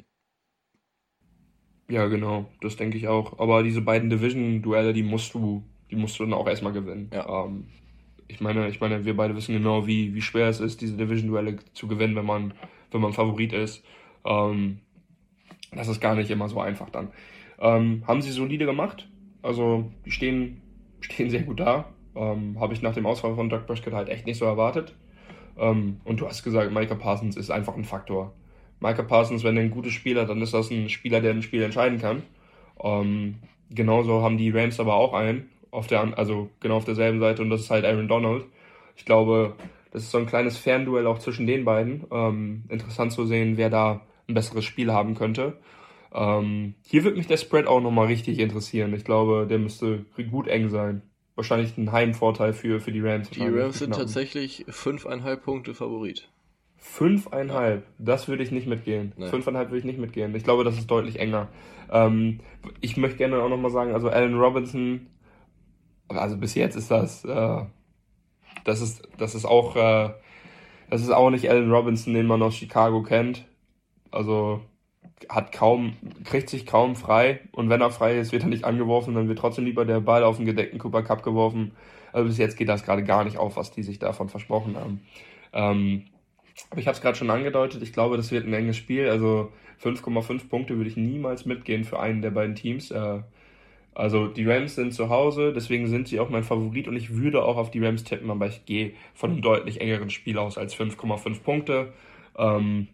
Ja, genau, das denke ich auch. Aber diese beiden Division-Duelle, die musst du, die musst du dann auch erstmal gewinnen. Ja. Ähm, ich meine, ich meine, wir beide wissen genau, wie, wie schwer es ist, diese Division-Duelle zu gewinnen, wenn man, wenn man Favorit ist. Ähm, das ist gar nicht immer so einfach dann. Ähm, haben sie solide gemacht. Also, die stehen, stehen sehr gut da. Ähm, habe ich nach dem Ausfall von Dak Prescott halt echt nicht so erwartet. Ähm, und du hast gesagt, Micah Parsons ist einfach ein Faktor. Micah Parsons, wenn er ein gutes Spiel hat, dann ist das ein Spieler, der ein Spiel entscheiden kann. Ähm, genauso haben die Rams aber auch einen, auf der, also genau auf derselben Seite, und das ist halt Aaron Donald. Ich glaube, das ist so ein kleines Fernduell auch zwischen den beiden. Ähm, interessant zu sehen, wer da ein besseres Spiel haben könnte. Ähm, hier wird mich der Spread auch nochmal richtig interessieren. Ich glaube, der müsste gut eng sein. Wahrscheinlich ein Heimvorteil für, für die Rams. Die Rams sind tatsächlich fünfeinhalb Punkte Favorit. Fünfeinhalb, das würde ich nicht mitgehen. Nee. Fünfeinhalb würde ich nicht mitgehen. Ich glaube, das ist deutlich enger. Ähm, ich möchte gerne auch nochmal sagen, also Allen Robinson, also bis jetzt ist das, äh, das ist, das ist auch, äh, das ist auch nicht Allen Robinson, den man aus Chicago kennt. Also hat kaum, kriegt sich kaum frei, und wenn er frei ist, wird er nicht angeworfen, dann wird trotzdem lieber der Ball auf den gedeckten Cooper Kupp geworfen. Also bis jetzt geht das gerade gar nicht auf, was die sich davon versprochen haben. Ähm, Aber ich habe es gerade schon angedeutet, ich glaube, das wird ein enges Spiel. Also fünf Komma fünf Punkte würde ich niemals mitgehen für einen der beiden Teams. Äh, also die Rams sind zu Hause, deswegen sind sie auch mein Favorit, und ich würde auch auf die Rams tippen, aber ich gehe von einem deutlich engeren Spiel aus als fünf Komma fünf Punkte. Ähm,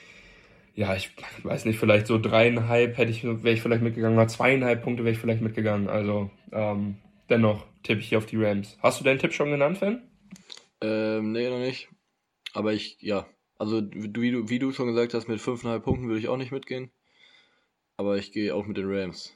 ja, ich weiß nicht, vielleicht so dreieinhalb hätte ich, wäre ich vielleicht mitgegangen, oder zweieinhalb Punkte wäre ich vielleicht mitgegangen. Also ähm, dennoch tippe ich hier auf die Rams. Hast du deinen Tipp schon genannt, Fan? Ähm, nee, noch nicht. Aber ich, ja, also wie du, wie du schon gesagt hast, mit fünfeinhalb Punkten würde ich auch nicht mitgehen. Aber ich gehe auch mit den Rams.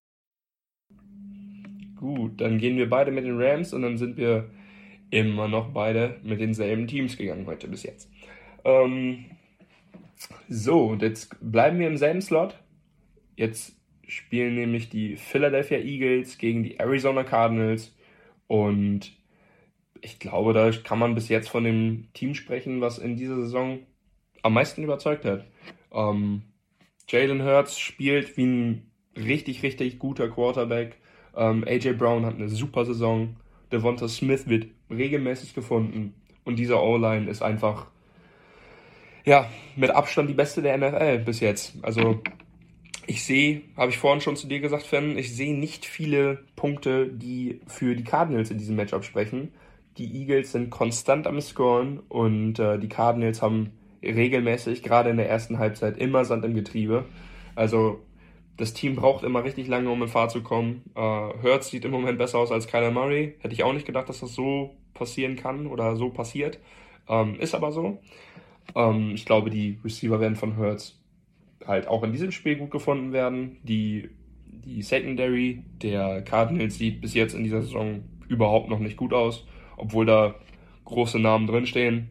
Gut, dann gehen wir beide mit den Rams, und dann sind wir immer noch beide mit denselben Teams gegangen heute bis jetzt. Ähm, so, und jetzt bleiben wir im selben Slot. Jetzt spielen nämlich die Philadelphia Eagles gegen die Arizona Cardinals, und ich glaube, da kann man bis jetzt von dem Team sprechen, was in dieser Saison am meisten überzeugt hat. Ähm, Jalen Hurts spielt wie ein richtig, richtig guter Quarterback. Ähm, A J Brown hat eine super Saison. Devonta Smith wird regelmäßig gefunden. Und diese O-Line ist einfach, ja, mit Abstand die beste der N F L bis jetzt. Also ich sehe, habe ich vorhin schon zu dir gesagt, Fan, ich sehe nicht viele Punkte, die für die Cardinals in diesem Matchup sprechen. Die Eagles sind konstant am Scoren, und äh, die Cardinals haben regelmäßig, gerade in der ersten Halbzeit, immer Sand im Getriebe. Also das Team braucht immer richtig lange, um in Fahrt zu kommen. Äh, Hurts sieht im Moment besser aus als Kyler Murray. Hätte ich auch nicht gedacht, dass das so passieren kann oder so passiert. Ähm, ist aber so. Ähm, ich glaube, die Receiver werden von Hurts halt auch in diesem Spiel gut gefunden werden. Die, die Secondary der Cardinals sieht bis jetzt in dieser Saison überhaupt noch nicht gut aus, obwohl da große Namen drinstehen.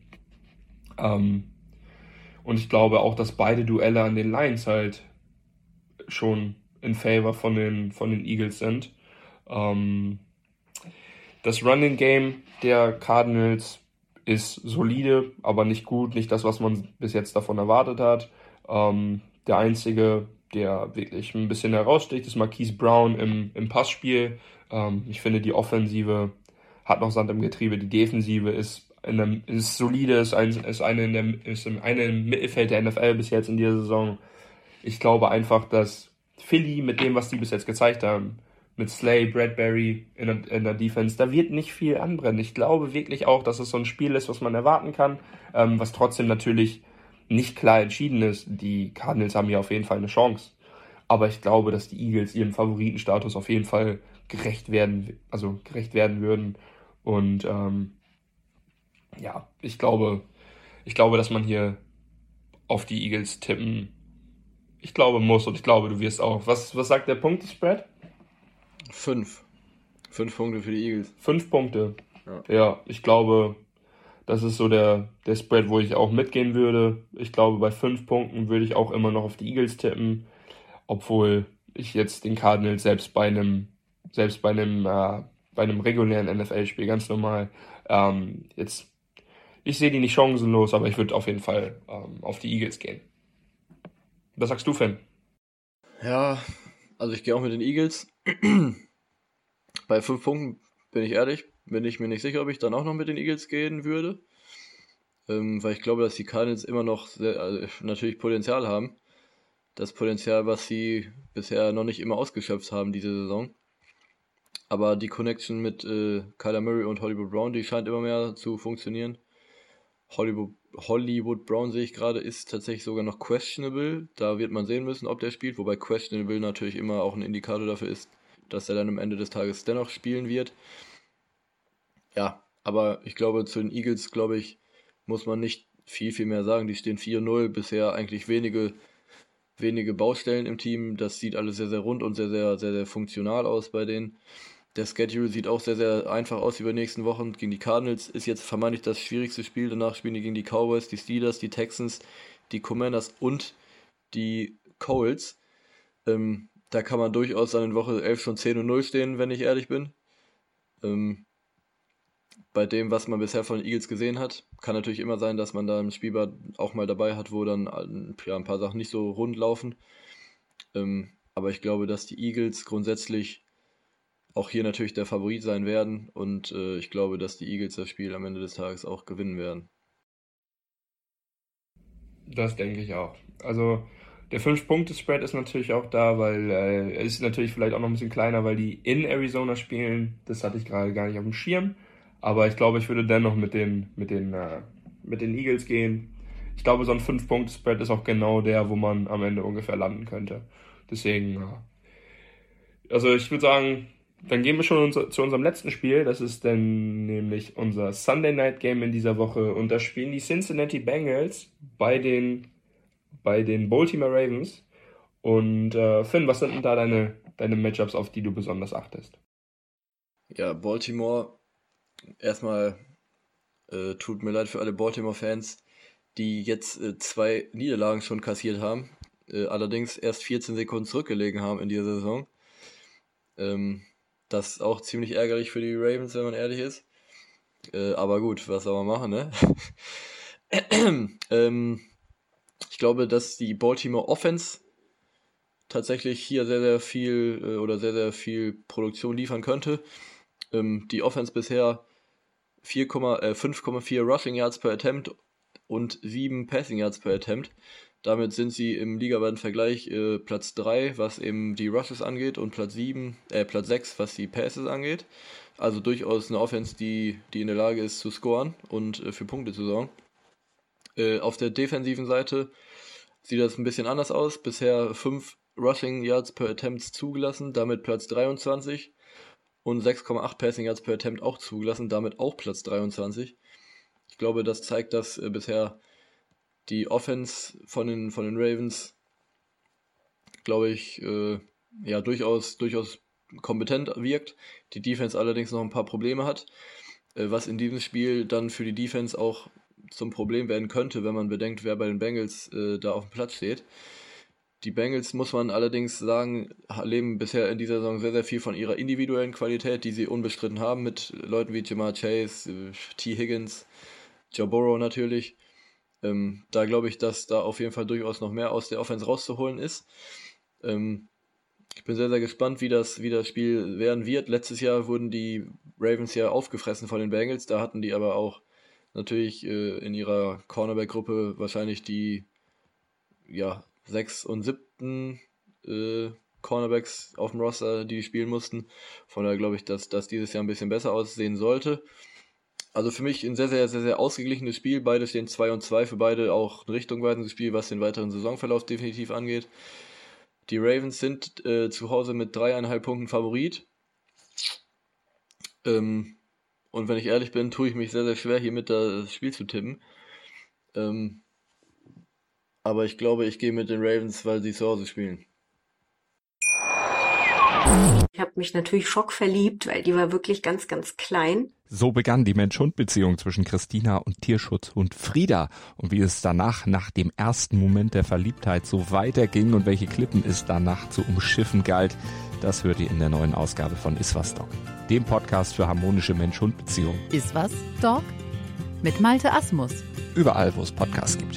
Ähm, und ich glaube auch, dass beide Duelle an den Lions halt schon in favor von den, von den Eagles sind. Ähm, das Running Game der Cardinals ist solide, aber nicht gut, nicht das, was man bis jetzt davon erwartet hat. Ähm, der einzige, der wirklich ein bisschen heraussticht, ist Marquise Brown im, im Passspiel. Ähm, ich finde, die Offensive hat noch Sand im Getriebe, die Defensive ist, in einem, ist solide, ist, ein, ist, eine in der, ist eine im Mittelfeld der N F L bis jetzt in dieser Saison. Ich glaube einfach, dass Philly mit dem, was die bis jetzt gezeigt haben, mit Slay, Bradbury in der, in der Defense, da wird nicht viel anbrennen. Ich glaube wirklich auch, dass es so ein Spiel ist, was man erwarten kann, ähm, was trotzdem natürlich nicht klar entschieden ist. Die Cardinals haben hier auf jeden Fall eine Chance. Aber ich glaube, dass die Eagles ihrem Favoritenstatus auf jeden Fall gerecht werden, also gerecht werden würden. Und ähm, ja, ich glaube, ich glaube, dass man hier auf die Eagles tippen, ich glaube, muss, und ich glaube, du wirst auch. Was, was sagt der Punktespread? Fünf. Fünf Punkte für die Eagles. Fünf Punkte. Ja, Ja, ich glaube, das ist so der, der Spread, wo ich auch mitgehen würde. Ich glaube, bei fünf Punkten würde ich auch immer noch auf die Eagles tippen, obwohl ich jetzt den Cardinals selbst bei einem, selbst bei einem, äh, bei einem regulären N F L-Spiel ganz normal, ähm, jetzt, ich sehe die nicht chancenlos, aber ich würde auf jeden Fall ähm, auf die Eagles gehen. Was sagst du, Finn? ja, also ich gehe auch mit den Eagles. Bei fünf Punkten, bin ich ehrlich, bin ich mir nicht sicher, ob ich dann auch noch mit den Eagles gehen würde. Ähm, weil ich glaube, dass die Cardinals immer noch sehr, also natürlich Potenzial haben. Das Potenzial, was sie bisher noch nicht immer ausgeschöpft haben diese Saison. Aber die Connection mit äh, Kyler Murray und Hollywood Brown, die scheint immer mehr zu funktionieren. Hollywood, Hollywood Brown, sehe ich gerade, ist tatsächlich sogar noch questionable. Da wird man sehen müssen, ob der spielt. Wobei questionable natürlich immer auch ein Indikator dafür ist, dass er dann am Ende des Tages dennoch spielen wird. Ja, aber ich glaube, zu den Eagles, glaube ich, muss man nicht viel, viel mehr sagen. Die stehen vier null, bisher eigentlich wenige, wenige Baustellen im Team. Das sieht alles sehr, sehr rund und sehr, sehr, sehr, sehr funktional aus bei denen. Der Schedule sieht auch sehr, sehr einfach aus über die nächsten Wochen. Gegen die Cardinals ist jetzt vermeintlich das schwierigste Spiel. Danach spielen die gegen die Cowboys, die Steelers, die Texans, die Commanders und die Colts. Ähm, da kann man durchaus dann in Woche elf schon zehn und null stehen, wenn ich ehrlich bin. Ähm, bei dem, was man bisher von den Eagles gesehen hat, kann natürlich immer sein, dass man da im Spielbad auch mal dabei hat, wo dann ja, ein paar Sachen nicht so rund laufen. Ähm, aber ich glaube, dass die Eagles grundsätzlich auch hier natürlich der Favorit sein werden und äh, ich glaube, dass die Eagles das Spiel am Ende des Tages auch gewinnen werden. Das denke ich auch. Also der fünf-Punkte-Spread ist natürlich auch da, weil äh, er ist natürlich vielleicht auch noch ein bisschen kleiner, weil die in Arizona spielen. Das hatte ich gerade gar nicht auf dem Schirm. Aber ich glaube, ich würde dennoch mit den, mit den, äh, mit den Eagles gehen. Ich glaube, so ein fünf-Punkte-Spread ist auch genau der, wo man am Ende ungefähr landen könnte. Deswegen, äh, also ich würde sagen, dann gehen wir schon unser, zu unserem letzten Spiel. Das ist dann nämlich unser Sunday Night Game in dieser Woche. Und da spielen die Cincinnati Bengals bei den, bei den Baltimore Ravens. Und äh, Finn, was sind denn da deine, deine Matchups, auf die du besonders achtest? Ja, Baltimore, erstmal äh, tut mir leid für alle Baltimore-Fans, die jetzt äh, zwei Niederlagen schon kassiert haben. Äh, allerdings erst vierzehn Sekunden zurückgelegen haben in dieser Saison. Ähm, Das ist auch ziemlich ärgerlich für die Ravens, wenn man ehrlich ist. Äh, aber gut, was soll man machen, ne? ähm, ich glaube, dass die Baltimore Offense tatsächlich hier sehr, sehr viel äh, oder sehr, sehr viel Produktion liefern könnte. Ähm, die Offense bisher fünf Komma vier Rushing Yards per Attempt und sieben Passing Yards per Attempt. Damit sind sie im ligaweiten Vergleich äh, Platz drei, was eben die Rushes angeht, und Platz sieben, äh, Platz sechs, was die Passes angeht. Also durchaus eine Offense, die, die in der Lage ist zu scoren und äh, für Punkte zu sorgen. Äh, auf der defensiven Seite sieht das ein bisschen anders aus. Bisher fünf Rushing Yards per Attempt zugelassen, damit Platz dreiundzwanzig. Und sechs Komma acht Passing Yards per Attempt auch zugelassen, damit auch Platz dreiundzwanzig. Ich glaube, das zeigt, dass äh, bisher die Offense von den, von den Ravens, glaube ich, äh, ja, durchaus, durchaus kompetent wirkt. Die Defense allerdings noch ein paar Probleme hat, äh, was in diesem Spiel dann für die Defense auch zum Problem werden könnte, wenn man bedenkt, wer bei den Bengals äh, da auf dem Platz steht. Die Bengals, muss man allerdings sagen, leben bisher in dieser Saison sehr, sehr viel von ihrer individuellen Qualität, die sie unbestritten haben, mit Leuten wie Ja'Marr Chase, äh, T. Higgins, Joe Burrow natürlich. Ähm, da glaube ich, dass da auf jeden Fall durchaus noch mehr aus der Offense rauszuholen ist. Ähm, ich bin sehr, sehr gespannt, wie das, wie das Spiel werden wird. Letztes Jahr wurden die Ravens ja aufgefressen von den Bengals, da hatten die aber auch natürlich äh, in ihrer Cornerback-Gruppe wahrscheinlich die ja, sechs und siebten äh, Cornerbacks auf dem Roster, die spielen mussten. Von daher glaube ich, dass das dieses Jahr ein bisschen besser aussehen sollte. Also für mich ein sehr, sehr, sehr, sehr ausgeglichenes Spiel. Beide stehen zwei und zwei, für beide auch ein richtungweisendes Spiel, was den weiteren Saisonverlauf definitiv angeht. Die Ravens sind äh, zu Hause mit dreieinhalb Punkten Favorit. Ähm, und wenn ich ehrlich bin, tue ich mich sehr, sehr schwer, hier mit das Spiel zu tippen. Ähm, aber ich glaube, ich gehe mit den Ravens, weil sie zu Hause spielen. Ich habe mich natürlich schockverliebt, weil die war wirklich ganz, ganz klein. So begann die Mensch-Hund-Beziehung zwischen Christina und Tierschutzhund Frieda. Und wie es danach, nach dem ersten Moment der Verliebtheit, so weiterging und welche Klippen es danach zu umschiffen galt, das hört ihr in der neuen Ausgabe von Iswas Dog, dem Podcast für harmonische Mensch-Hund-Beziehungen. Iswas Dog mit Malte Asmus. Überall, wo es Podcasts gibt.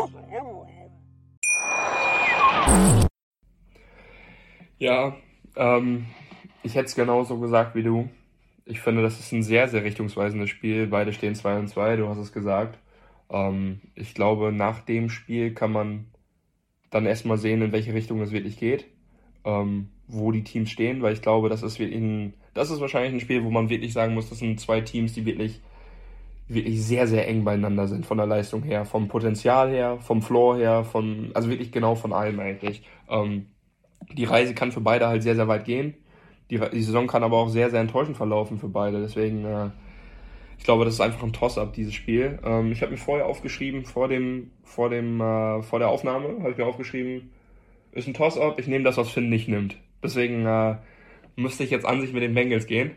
Ja, ähm, ich hätte es genauso gesagt wie du. Ich finde, das ist ein sehr, sehr richtungsweisendes Spiel. Beide stehen zwei und zwei, du hast es gesagt. Ähm, ich glaube, nach dem Spiel kann man dann erstmal sehen, in welche Richtung es wirklich geht, ähm, wo die Teams stehen, weil ich glaube, das ist wirklich ein, das ist wahrscheinlich ein Spiel, wo man wirklich sagen muss, das sind zwei Teams, die wirklich, wirklich sehr, sehr eng beieinander sind von der Leistung her, vom Potenzial her, vom Floor her, von, also wirklich genau von allem eigentlich. Ähm, die Reise kann für beide halt sehr, sehr weit gehen. Die, die Saison kann aber auch sehr, sehr enttäuschend verlaufen für beide. Deswegen, äh, ich glaube, das ist einfach ein Toss-up, dieses Spiel. Ähm, ich habe mir vorher aufgeschrieben, vor dem, vor dem, äh, vor der Aufnahme, habe ich mir aufgeschrieben, ist ein Toss-up, ich nehme das, was Finn nicht nimmt. Deswegen äh, müsste ich jetzt an sich mit den Bengals gehen.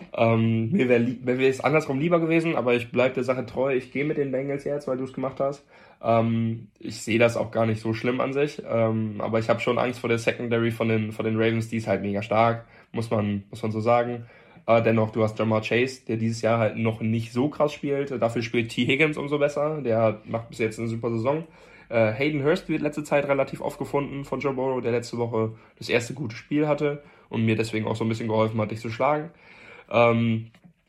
Ähm, mir wäre wär es andersrum lieber gewesen, aber ich bleibe der Sache treu. Ich gehe mit den Bengals jetzt, weil du es gemacht hast. Ähm, ich sehe das auch gar nicht so schlimm an sich, ähm, aber ich habe schon Angst vor der Secondary von den, von den Ravens, die ist halt mega stark, muss man, muss man so sagen. Äh, dennoch, du hast Ja'Marr Chase, der dieses Jahr halt noch nicht so krass spielt. Dafür spielt T. Higgins umso besser, der macht bis jetzt eine super Saison. Äh, Hayden Hurst wird letzte Zeit relativ oft gefunden von Joe Burrow, der letzte Woche das erste gute Spiel hatte und mir deswegen auch so ein bisschen geholfen hat, dich zu schlagen. Ähm,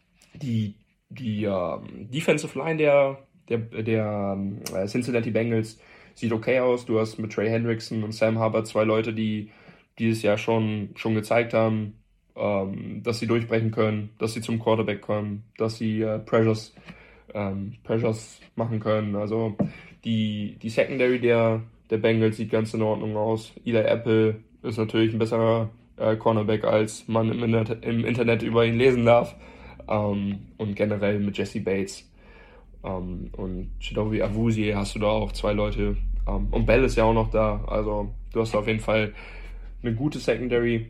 die die äh, Defensive Line der, der, der äh, Cincinnati Bengals sieht okay aus. Du hast mit Trey Hendrickson und Sam Hubbard zwei Leute, die dieses Jahr schon, schon gezeigt haben, ähm, dass sie durchbrechen können, dass sie zum Quarterback kommen, dass sie äh, Pressures, ähm, Pressures machen können. Also die, die Secondary der, der Bengals sieht ganz in Ordnung aus. Eli Apple ist natürlich ein besserer äh, Cornerback, als man im, Internet, im Internet über ihn lesen darf. Ähm, und generell mit Jesse Bates ähm, und Chidobe Awuzie hast du da auch zwei Leute. Ähm, und Bell ist ja auch noch da. Also du hast auf jeden Fall eine gute Secondary,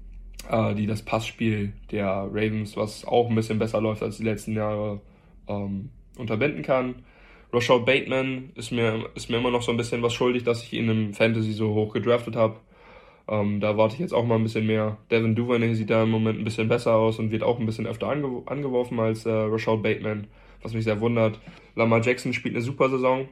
äh, die das Passspiel der Ravens, was auch ein bisschen besser läuft als die letzten Jahre, ähm, unterbinden kann. Rashad Bateman ist mir, ist mir immer noch so ein bisschen was schuldig, dass ich ihn im Fantasy so hoch gedraftet habe. Ähm, da warte ich jetzt auch mal ein bisschen mehr. Devin Duvernay sieht da im Moment ein bisschen besser aus und wird auch ein bisschen öfter ange- angeworfen als äh, Rashad Bateman, was mich sehr wundert. Lamar Jackson spielt eine super Saison.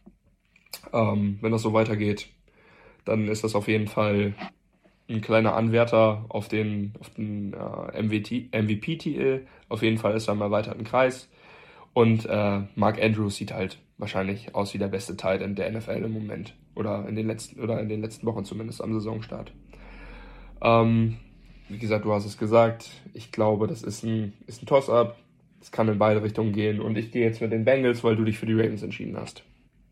Ähm, wenn das so weitergeht, dann ist das auf jeden Fall ein kleiner Anwärter auf den, auf den äh, M V P-Titel. Auf jeden Fall ist er im erweiterten Kreis. Und äh, Mark Andrews sieht halt wahrscheinlich aus wie der beste Tight End der N F L im Moment. Oder in den letzten, oder in den letzten Wochen zumindest am Saisonstart. Ähm, wie gesagt, du hast es gesagt. Ich glaube, das ist ein, ist ein Toss-up. Es kann in beide Richtungen gehen. Und ich gehe jetzt mit den Bengals, weil du dich für die Ravens entschieden hast.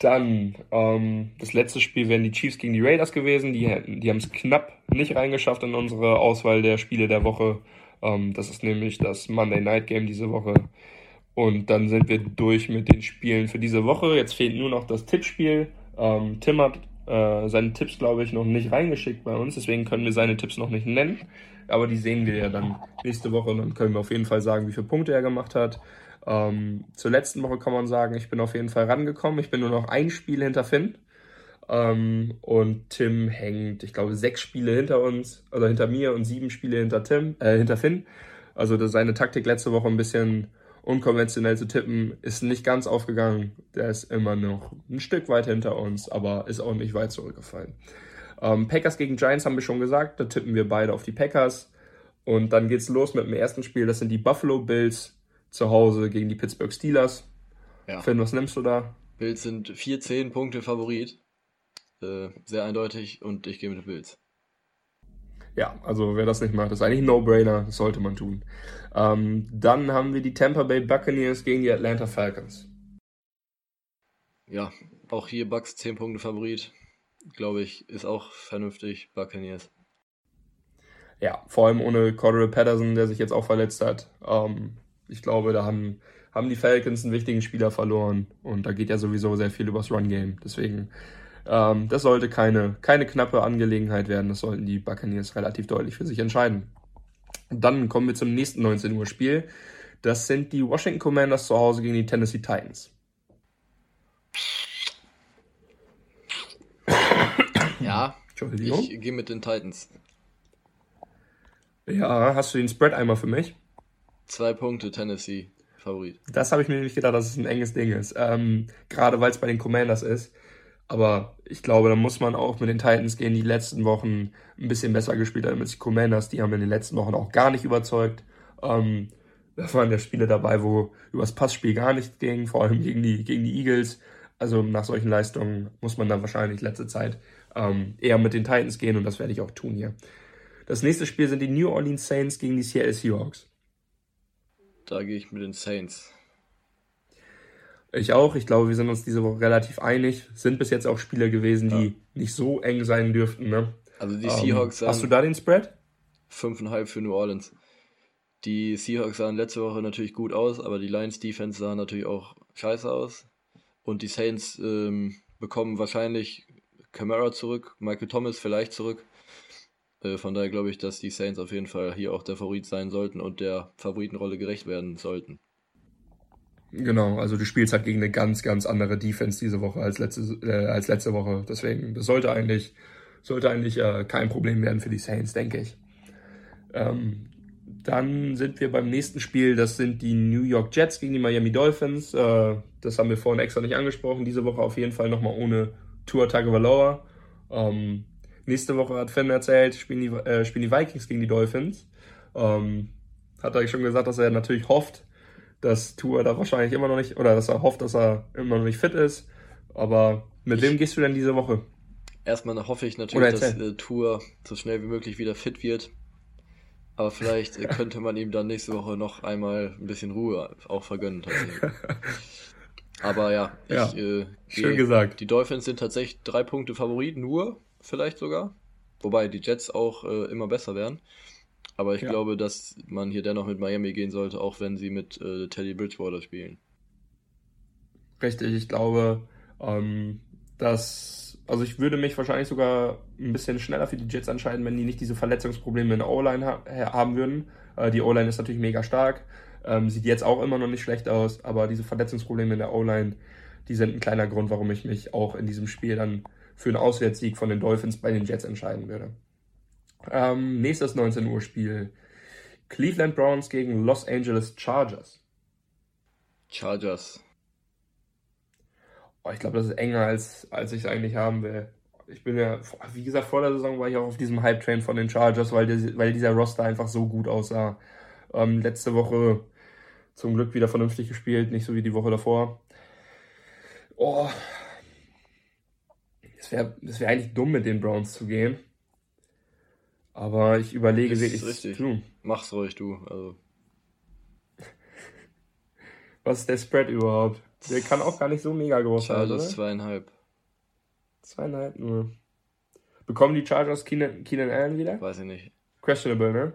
Dann, ähm, das letzte Spiel wären die Chiefs gegen die Raiders gewesen. Die, hätten- die haben es knapp nicht reingeschafft in unsere Auswahl der Spiele der Woche. Ähm, das ist nämlich das Monday Night Game diese Woche. Und dann sind wir durch mit den Spielen für diese Woche. Jetzt fehlt nur noch das Tippspiel. Ähm, Tim hat äh, seine Tipps, glaube ich, noch nicht reingeschickt bei uns. Deswegen können wir seine Tipps noch nicht nennen. Aber die sehen wir ja dann nächste Woche. Und dann können wir auf jeden Fall sagen, wie viele Punkte er gemacht hat. Ähm, zur letzten Woche kann man sagen, ich bin auf jeden Fall rangekommen. Ich bin nur noch ein Spiel hinter Finn. Ähm, und Tim hängt, ich glaube, sechs Spiele hinter uns, also hinter mir und sieben Spiele hinter Tim, äh, hinter Finn. Also das, seine Taktik letzte Woche ein bisschen unkonventionell zu tippen, ist nicht ganz aufgegangen. Der ist immer noch ein Stück weit hinter uns, aber ist auch nicht weit zurückgefallen. Ähm, Packers gegen Giants haben wir schon gesagt, da tippen wir beide auf die Packers. Und dann geht's los mit dem ersten Spiel, das sind die Buffalo Bills zu Hause gegen die Pittsburgh Steelers. Ja. Finn, was nimmst du da? Bills sind vier zehn Punkte Favorit. Äh, sehr eindeutig und ich gehe mit den Bills. Ja, also wer das nicht macht, ist eigentlich ein No-Brainer, das sollte man tun. Ähm, dann haben wir die Tampa Bay Buccaneers gegen die Atlanta Falcons. Ja, auch hier Bucks zehn Punkte Favorit. Glaube ich, ist auch vernünftig. Buccaneers. Ja, vor allem ohne Cordero Patterson, der sich jetzt auch verletzt hat. Ähm, ich glaube, da haben, haben die Falcons einen wichtigen Spieler verloren und da geht ja sowieso sehr viel übers Run-Game. Deswegen, ähm, das sollte keine, keine knappe Angelegenheit werden. Das sollten die Buccaneers relativ deutlich für sich entscheiden. Und dann kommen wir zum nächsten neunzehn Uhr Spiel. Das sind die Washington Commanders zu Hause gegen die Tennessee Titans. Ja, Entschuldigung. ich gehe mit den Titans. Ja, hast du den Spread einmal für mich? Zwei Punkte Tennessee Favorit. Das habe ich mir nämlich gedacht, dass es ein enges Ding ist. Ähm, gerade weil es bei den Commanders ist. Aber ich glaube, da muss man auch mit den Titans gehen, die letzten Wochen ein bisschen besser gespielt haben als die Commanders. Die haben in den letzten Wochen auch gar nicht überzeugt. Ähm, da waren ja Spiele dabei, wo übers Passspiel gar nichts ging, vor allem gegen die, gegen die Eagles. Also nach solchen Leistungen muss man dann wahrscheinlich letzte Zeit ähm, eher mit den Titans gehen und das werde ich auch tun hier. Das nächste Spiel sind die New Orleans Saints gegen die Seattle Seahawks. Da gehe ich mit den Saints. Ich auch. Ich glaube, wir sind uns diese Woche relativ einig. Sind bis jetzt auch Spieler gewesen, die Ja. nicht so eng sein dürften. Ne? Also die Ähm, Seahawks hast du sahen da den Spread? fünf Komma fünf für New Orleans. Die Seahawks sahen letzte Woche natürlich gut aus, aber die Lions Defense sah natürlich auch scheiße aus. Und die Saints ähm, bekommen wahrscheinlich Kamara zurück, Michael Thomas vielleicht zurück. Äh, von daher glaube ich, dass die Saints auf jeden Fall hier auch der Favorit sein sollten und der Favoritenrolle gerecht werden sollten. Genau, also du spielst halt gegen eine ganz, ganz andere Defense diese Woche als letzte, äh, als letzte Woche. Deswegen, das sollte eigentlich, sollte eigentlich äh, kein Problem werden für die Saints, denke ich. Ähm, dann sind wir beim nächsten Spiel, das sind die New York Jets gegen die Miami Dolphins. Äh, das haben wir vorhin extra nicht angesprochen. Diese Woche auf jeden Fall nochmal ohne Tua Tagovailoa. Ähm, nächste Woche hat Finn erzählt, spielen die, äh, spielen die Vikings gegen die Dolphins. Ähm, hat er schon gesagt, dass er natürlich hofft, dass Tua da wahrscheinlich immer noch nicht, oder dass er hofft, dass er immer noch nicht fit ist. Aber mit wem gehst du denn diese Woche? Erstmal hoffe ich Oder natürlich, dass erzähl. äh, Tua so schnell wie möglich wieder fit wird. Aber vielleicht äh, könnte man ihm dann nächste Woche noch einmal ein bisschen Ruhe auch vergönnen tatsächlich. Aber ja, ich Ja, äh, schön gehe- gesagt. Die Dolphins sind tatsächlich drei Punkte Favorit, nur vielleicht sogar. Wobei die Jets auch äh, immer besser werden. Aber ich Ja. glaube, dass man hier dennoch mit Miami gehen sollte, auch wenn sie mit äh, Teddy Bridgewater spielen. Richtig, ich glaube, ähm, dass, also ich würde mich wahrscheinlich sogar ein bisschen schneller für die Jets entscheiden, wenn die nicht diese Verletzungsprobleme in der O-Line ha haben würden. Äh, die O-Line ist natürlich mega stark, ähm, sieht jetzt auch immer noch nicht schlecht aus, aber diese Verletzungsprobleme in der O-Line, die sind ein kleiner Grund, warum ich mich auch in diesem Spiel dann für einen Auswärtssieg von den Dolphins bei den Jets entscheiden würde. Ähm, nächstes neunzehn Uhr Spiel. Cleveland Browns gegen Los Angeles Chargers. Chargers. Oh, ich glaube, das ist enger, als, als ich es eigentlich haben will. Ich bin ja, wie gesagt, vor der Saison war ich auch auf diesem Hype-Train von den Chargers, weil, der, weil dieser Roster einfach so gut aussah. Ähm, letzte Woche zum Glück wieder vernünftig gespielt, nicht so wie die Woche davor. Oh, es wäre es wär eigentlich dumm, mit den Browns zu gehen. Aber ich überlege Ist wirklich zu richtig. tun. Mach's ruhig, du. Also Was ist der Spread überhaupt? Der kann auch gar nicht so mega groß sein, Chargers oder? zweieinhalb. Zweieinhalb nur. Bekommen die Chargers Keenan, Keenan Allen wieder? Weiß ich nicht. Questionable, ne?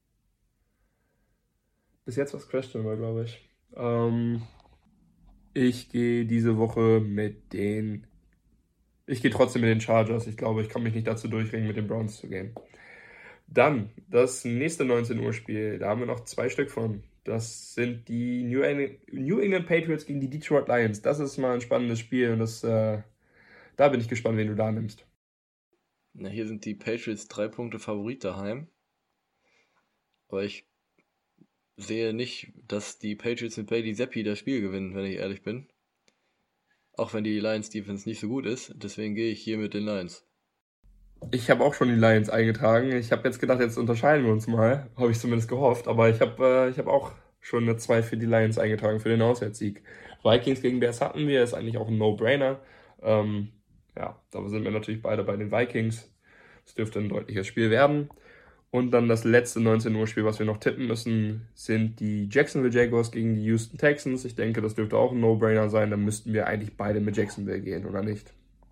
Bis jetzt war es questionable, glaube ich. Ähm, ich gehe diese Woche mit den... Ich gehe trotzdem mit den Chargers. Ich glaube, ich kann mich nicht dazu durchringen, mit den Browns zu gehen. Dann das nächste neunzehn Uhr Spiel. Da haben wir noch zwei Stück von. Das sind die New England, New England Patriots gegen die Detroit Lions. Das ist mal ein spannendes Spiel und das, äh, da bin ich gespannt, wen du da nimmst. Na, hier sind die Patriots drei Punkte Favorit daheim. Aber ich sehe nicht, dass die Patriots mit Bailey Zappi das Spiel gewinnen, wenn ich ehrlich bin. Auch wenn die Lions Defense nicht so gut ist. Deswegen gehe ich hier mit den Lions. Ich habe auch schon die Lions eingetragen. Ich habe jetzt gedacht, jetzt unterscheiden wir uns mal. Habe ich zumindest gehofft. Aber ich habe äh, ich hab auch schon eine zwei für die Lions eingetragen, für den Auswärtssieg. Vikings gegen Bears hatten wir. Ist eigentlich auch ein No-Brainer. Ähm, ja, da sind wir natürlich beide bei den Vikings. Es dürfte ein deutliches Spiel werden. Und dann das letzte neunzehn Uhr Spiel, was wir noch tippen müssen, sind die Jacksonville Jaguars gegen die Houston Texans. Ich denke, das dürfte auch ein No-Brainer sein. Dann müssten wir eigentlich beide mit Jacksonville gehen, oder nicht?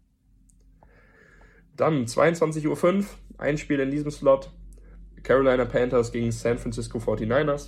Dann zweiundzwanzig Uhr fünf, ein Spiel in diesem Slot. Carolina Panthers gegen San Francisco forty-niners.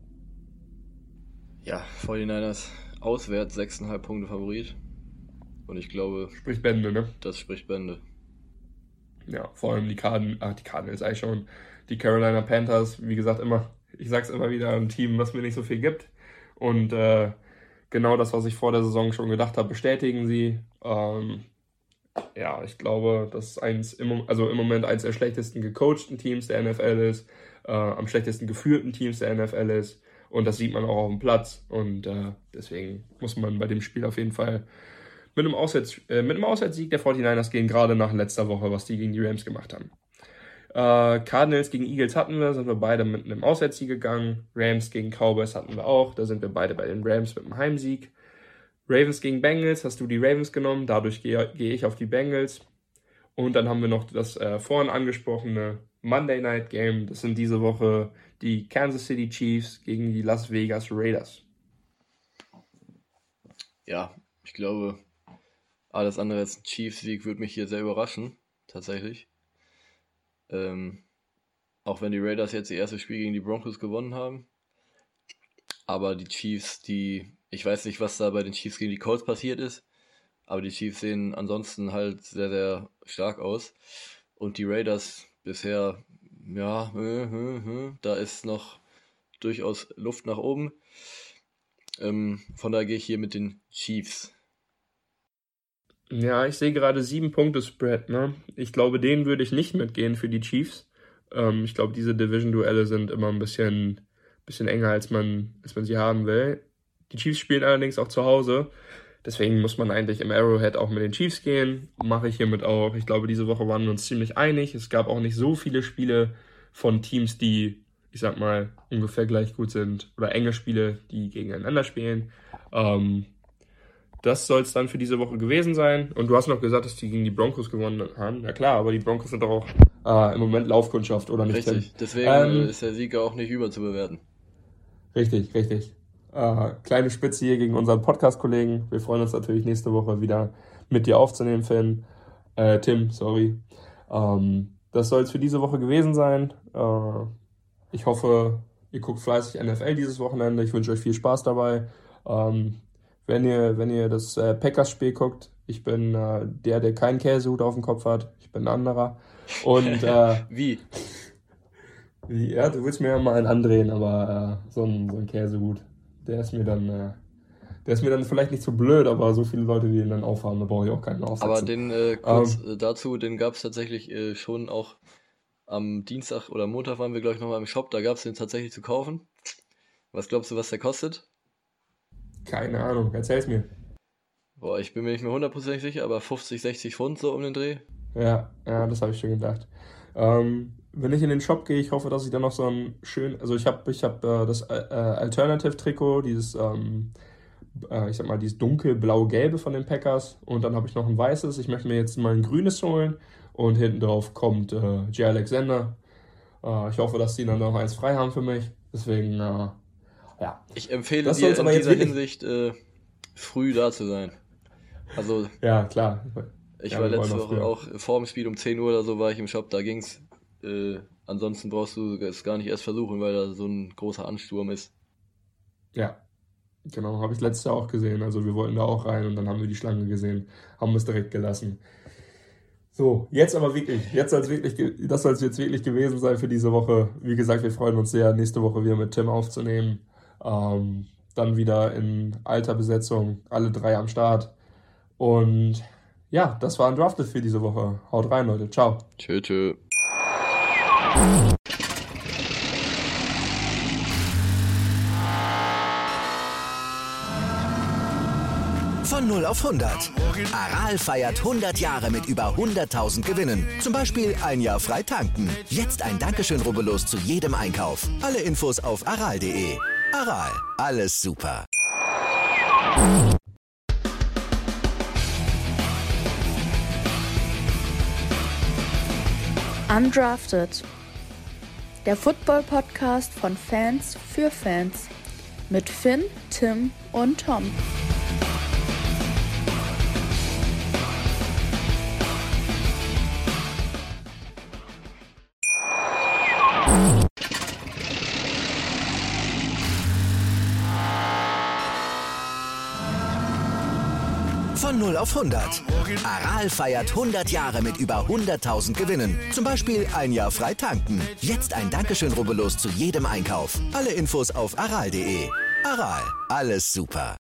Ja, forty-niners auswärts sechs Komma fünf Punkte Favorit. Und ich glaube, Spricht Bände, ne? das spricht Bände. Ja, vor allem die Cardinals, ach, die Cardinals eigentlich schon. Die Carolina Panthers, wie gesagt, immer, ich sag's immer wieder, ein Team, was mir nicht so viel gibt. Und äh, genau das, was ich vor der Saison schon gedacht habe, bestätigen sie. Ähm, ja, ich glaube, dass eins im, also im Moment eins der schlechtesten gecoachten Teams der N F L ist, äh, am schlechtesten geführten Teams der N F L ist. Und das sieht man auch auf dem Platz. Und äh, deswegen muss man bei dem Spiel auf jeden Fall mit einem, Auswärts, äh, mit einem Auswärtssieg der forty-niners gehen, gerade nach letzter Woche, was die gegen die Rams gemacht haben. Äh, Cardinals gegen Eagles hatten wir, sind wir beide mit einem Auswärtssieg gegangen. Rams gegen Cowboys hatten wir auch, da sind wir beide bei den Rams mit einem Heimsieg. Ravens gegen Bengals, hast du die Ravens genommen, dadurch gehe, gehe ich auf die Bengals. Und dann haben wir noch das äh, vorhin angesprochene Monday Night Game, das sind diese Woche die Kansas City Chiefs gegen die Las Vegas Raiders. Ja, ich glaube, alles andere als ein Chiefs-Sieg würde mich hier sehr überraschen, tatsächlich. Ähm, auch wenn die Raiders jetzt ihr erstes Spiel gegen die Broncos gewonnen haben. Aber die Chiefs, die, ich weiß nicht, was da bei den Chiefs gegen die Colts passiert ist, aber die Chiefs sehen ansonsten halt sehr, sehr stark aus. Und die Raiders bisher, ja, äh, äh, äh, da ist noch durchaus Luft nach oben. Ähm, von daher gehe ich hier mit den Chiefs. Ja, ich sehe gerade sieben Punkte Spread, ne? Ich glaube, den würde ich nicht mitgehen für die Chiefs. Ähm, ich glaube, diese Division-Duelle sind immer ein bisschen, bisschen enger, als man, als man sie haben will. Die Chiefs spielen allerdings auch zu Hause. Deswegen muss man eigentlich im Arrowhead auch mit den Chiefs gehen. Mache ich hiermit auch. Ich glaube, diese Woche waren wir uns ziemlich einig. Es gab auch nicht so viele Spiele von Teams, die, ich sag mal, ungefähr gleich gut sind. Oder enge Spiele, die gegeneinander spielen. Ähm, Das soll es dann für diese Woche gewesen sein. Und du hast noch gesagt, dass die gegen die Broncos gewonnen haben. Ja klar, aber die Broncos sind doch auch äh, im Moment Laufkundschaft, oder nicht? Richtig, Tim? deswegen ähm, ist der Sieg auch nicht überzubewerten. Richtig, richtig. Äh, kleine Spitze hier gegen unseren Podcast-Kollegen. Wir freuen uns natürlich nächste Woche wieder mit dir aufzunehmen, Finn. Äh, Tim, sorry. Ähm, das soll es für diese Woche gewesen sein. Äh, ich hoffe, ihr guckt fleißig N F L dieses Wochenende. Ich wünsche euch viel Spaß dabei. Ähm, Wenn ihr, wenn ihr das äh, Packers-Spiel guckt, ich bin äh, der, der keinen Käsehut auf dem Kopf hat. Ich bin ein anderer. Und äh, Wie? wie, ja, du willst mir ja mal einen andrehen, aber äh, so, ein, so ein Käsehut, der ist mir dann, äh, der ist mir dann vielleicht nicht so blöd, aber so viele Leute, die ihn dann aufhaben, da brauche ich auch keinen aufsetzen. Aber den äh, kurz Ähm, äh, dazu, den gab es tatsächlich äh, schon auch am Dienstag oder Montag waren wir, glaube ich, noch mal im Shop, da gab es den tatsächlich zu kaufen. Was glaubst du, was der kostet? Keine Ahnung, erzähl's mir. Boah, ich bin mir nicht mehr hundertprozentig sicher, aber fünfzig, sechzig Pfund so um den Dreh. Ja, ja, das habe ich schon gedacht. Ähm, wenn ich in den Shop gehe, ich hoffe, dass ich dann noch so ein schön, also ich habe ich hab, äh, das äh, Alternative-Trikot, dieses, ähm, äh, ich sag mal, dieses dunkel-blau-gelbe von den Packers und dann habe ich noch ein weißes. Ich möchte mir jetzt mal ein grünes holen und hinten drauf kommt äh, Jay Alexander. Äh, ich hoffe, dass die dann noch eins frei haben für mich. Deswegen, äh, ja. Ich empfehle Das dir soll's in aber jetzt dieser wirklich- Hinsicht äh, früh da zu sein. Also Ja, klar. ich Ja, war wir wollen letzte noch Woche früher. auch vor dem Spiel um zehn Uhr oder so war ich im Shop, da ging's. Äh, ansonsten brauchst du es gar nicht erst versuchen, weil da so ein großer Ansturm ist. Ja, genau, habe ich letztes Jahr auch gesehen. Also wir wollten da auch rein und dann haben wir die Schlange gesehen, haben es direkt gelassen. So, jetzt aber wirklich, jetzt soll es wirklich, ge- das soll es jetzt wirklich gewesen sein für diese Woche. Wie gesagt, wir freuen uns sehr, nächste Woche wieder mit Tim aufzunehmen. Ähm, dann wieder in alter Besetzung, alle drei am Start. Und ja, das war Undrafted für diese Woche. Haut rein, Leute. Ciao. Tschö, tschö. Von null auf hundert. Aral feiert hundert Jahre mit über hunderttausend Gewinnen. Zum Beispiel ein Jahr frei tanken. Jetzt ein Dankeschön, rubbellos zu jedem Einkauf. Alle Infos auf aral punkt de. Aral, alles super. Undrafted. Der Football-Podcast von Fans für Fans. Mit Finn, Tim und Tom. Von null auf hundert. Aral feiert hundert Jahre mit über hunderttausend Gewinnen. Zum Beispiel ein Jahr frei tanken. Jetzt ein Dankeschön, rubbellos zu jedem Einkauf. Alle Infos auf aral punkt de. Aral, alles super.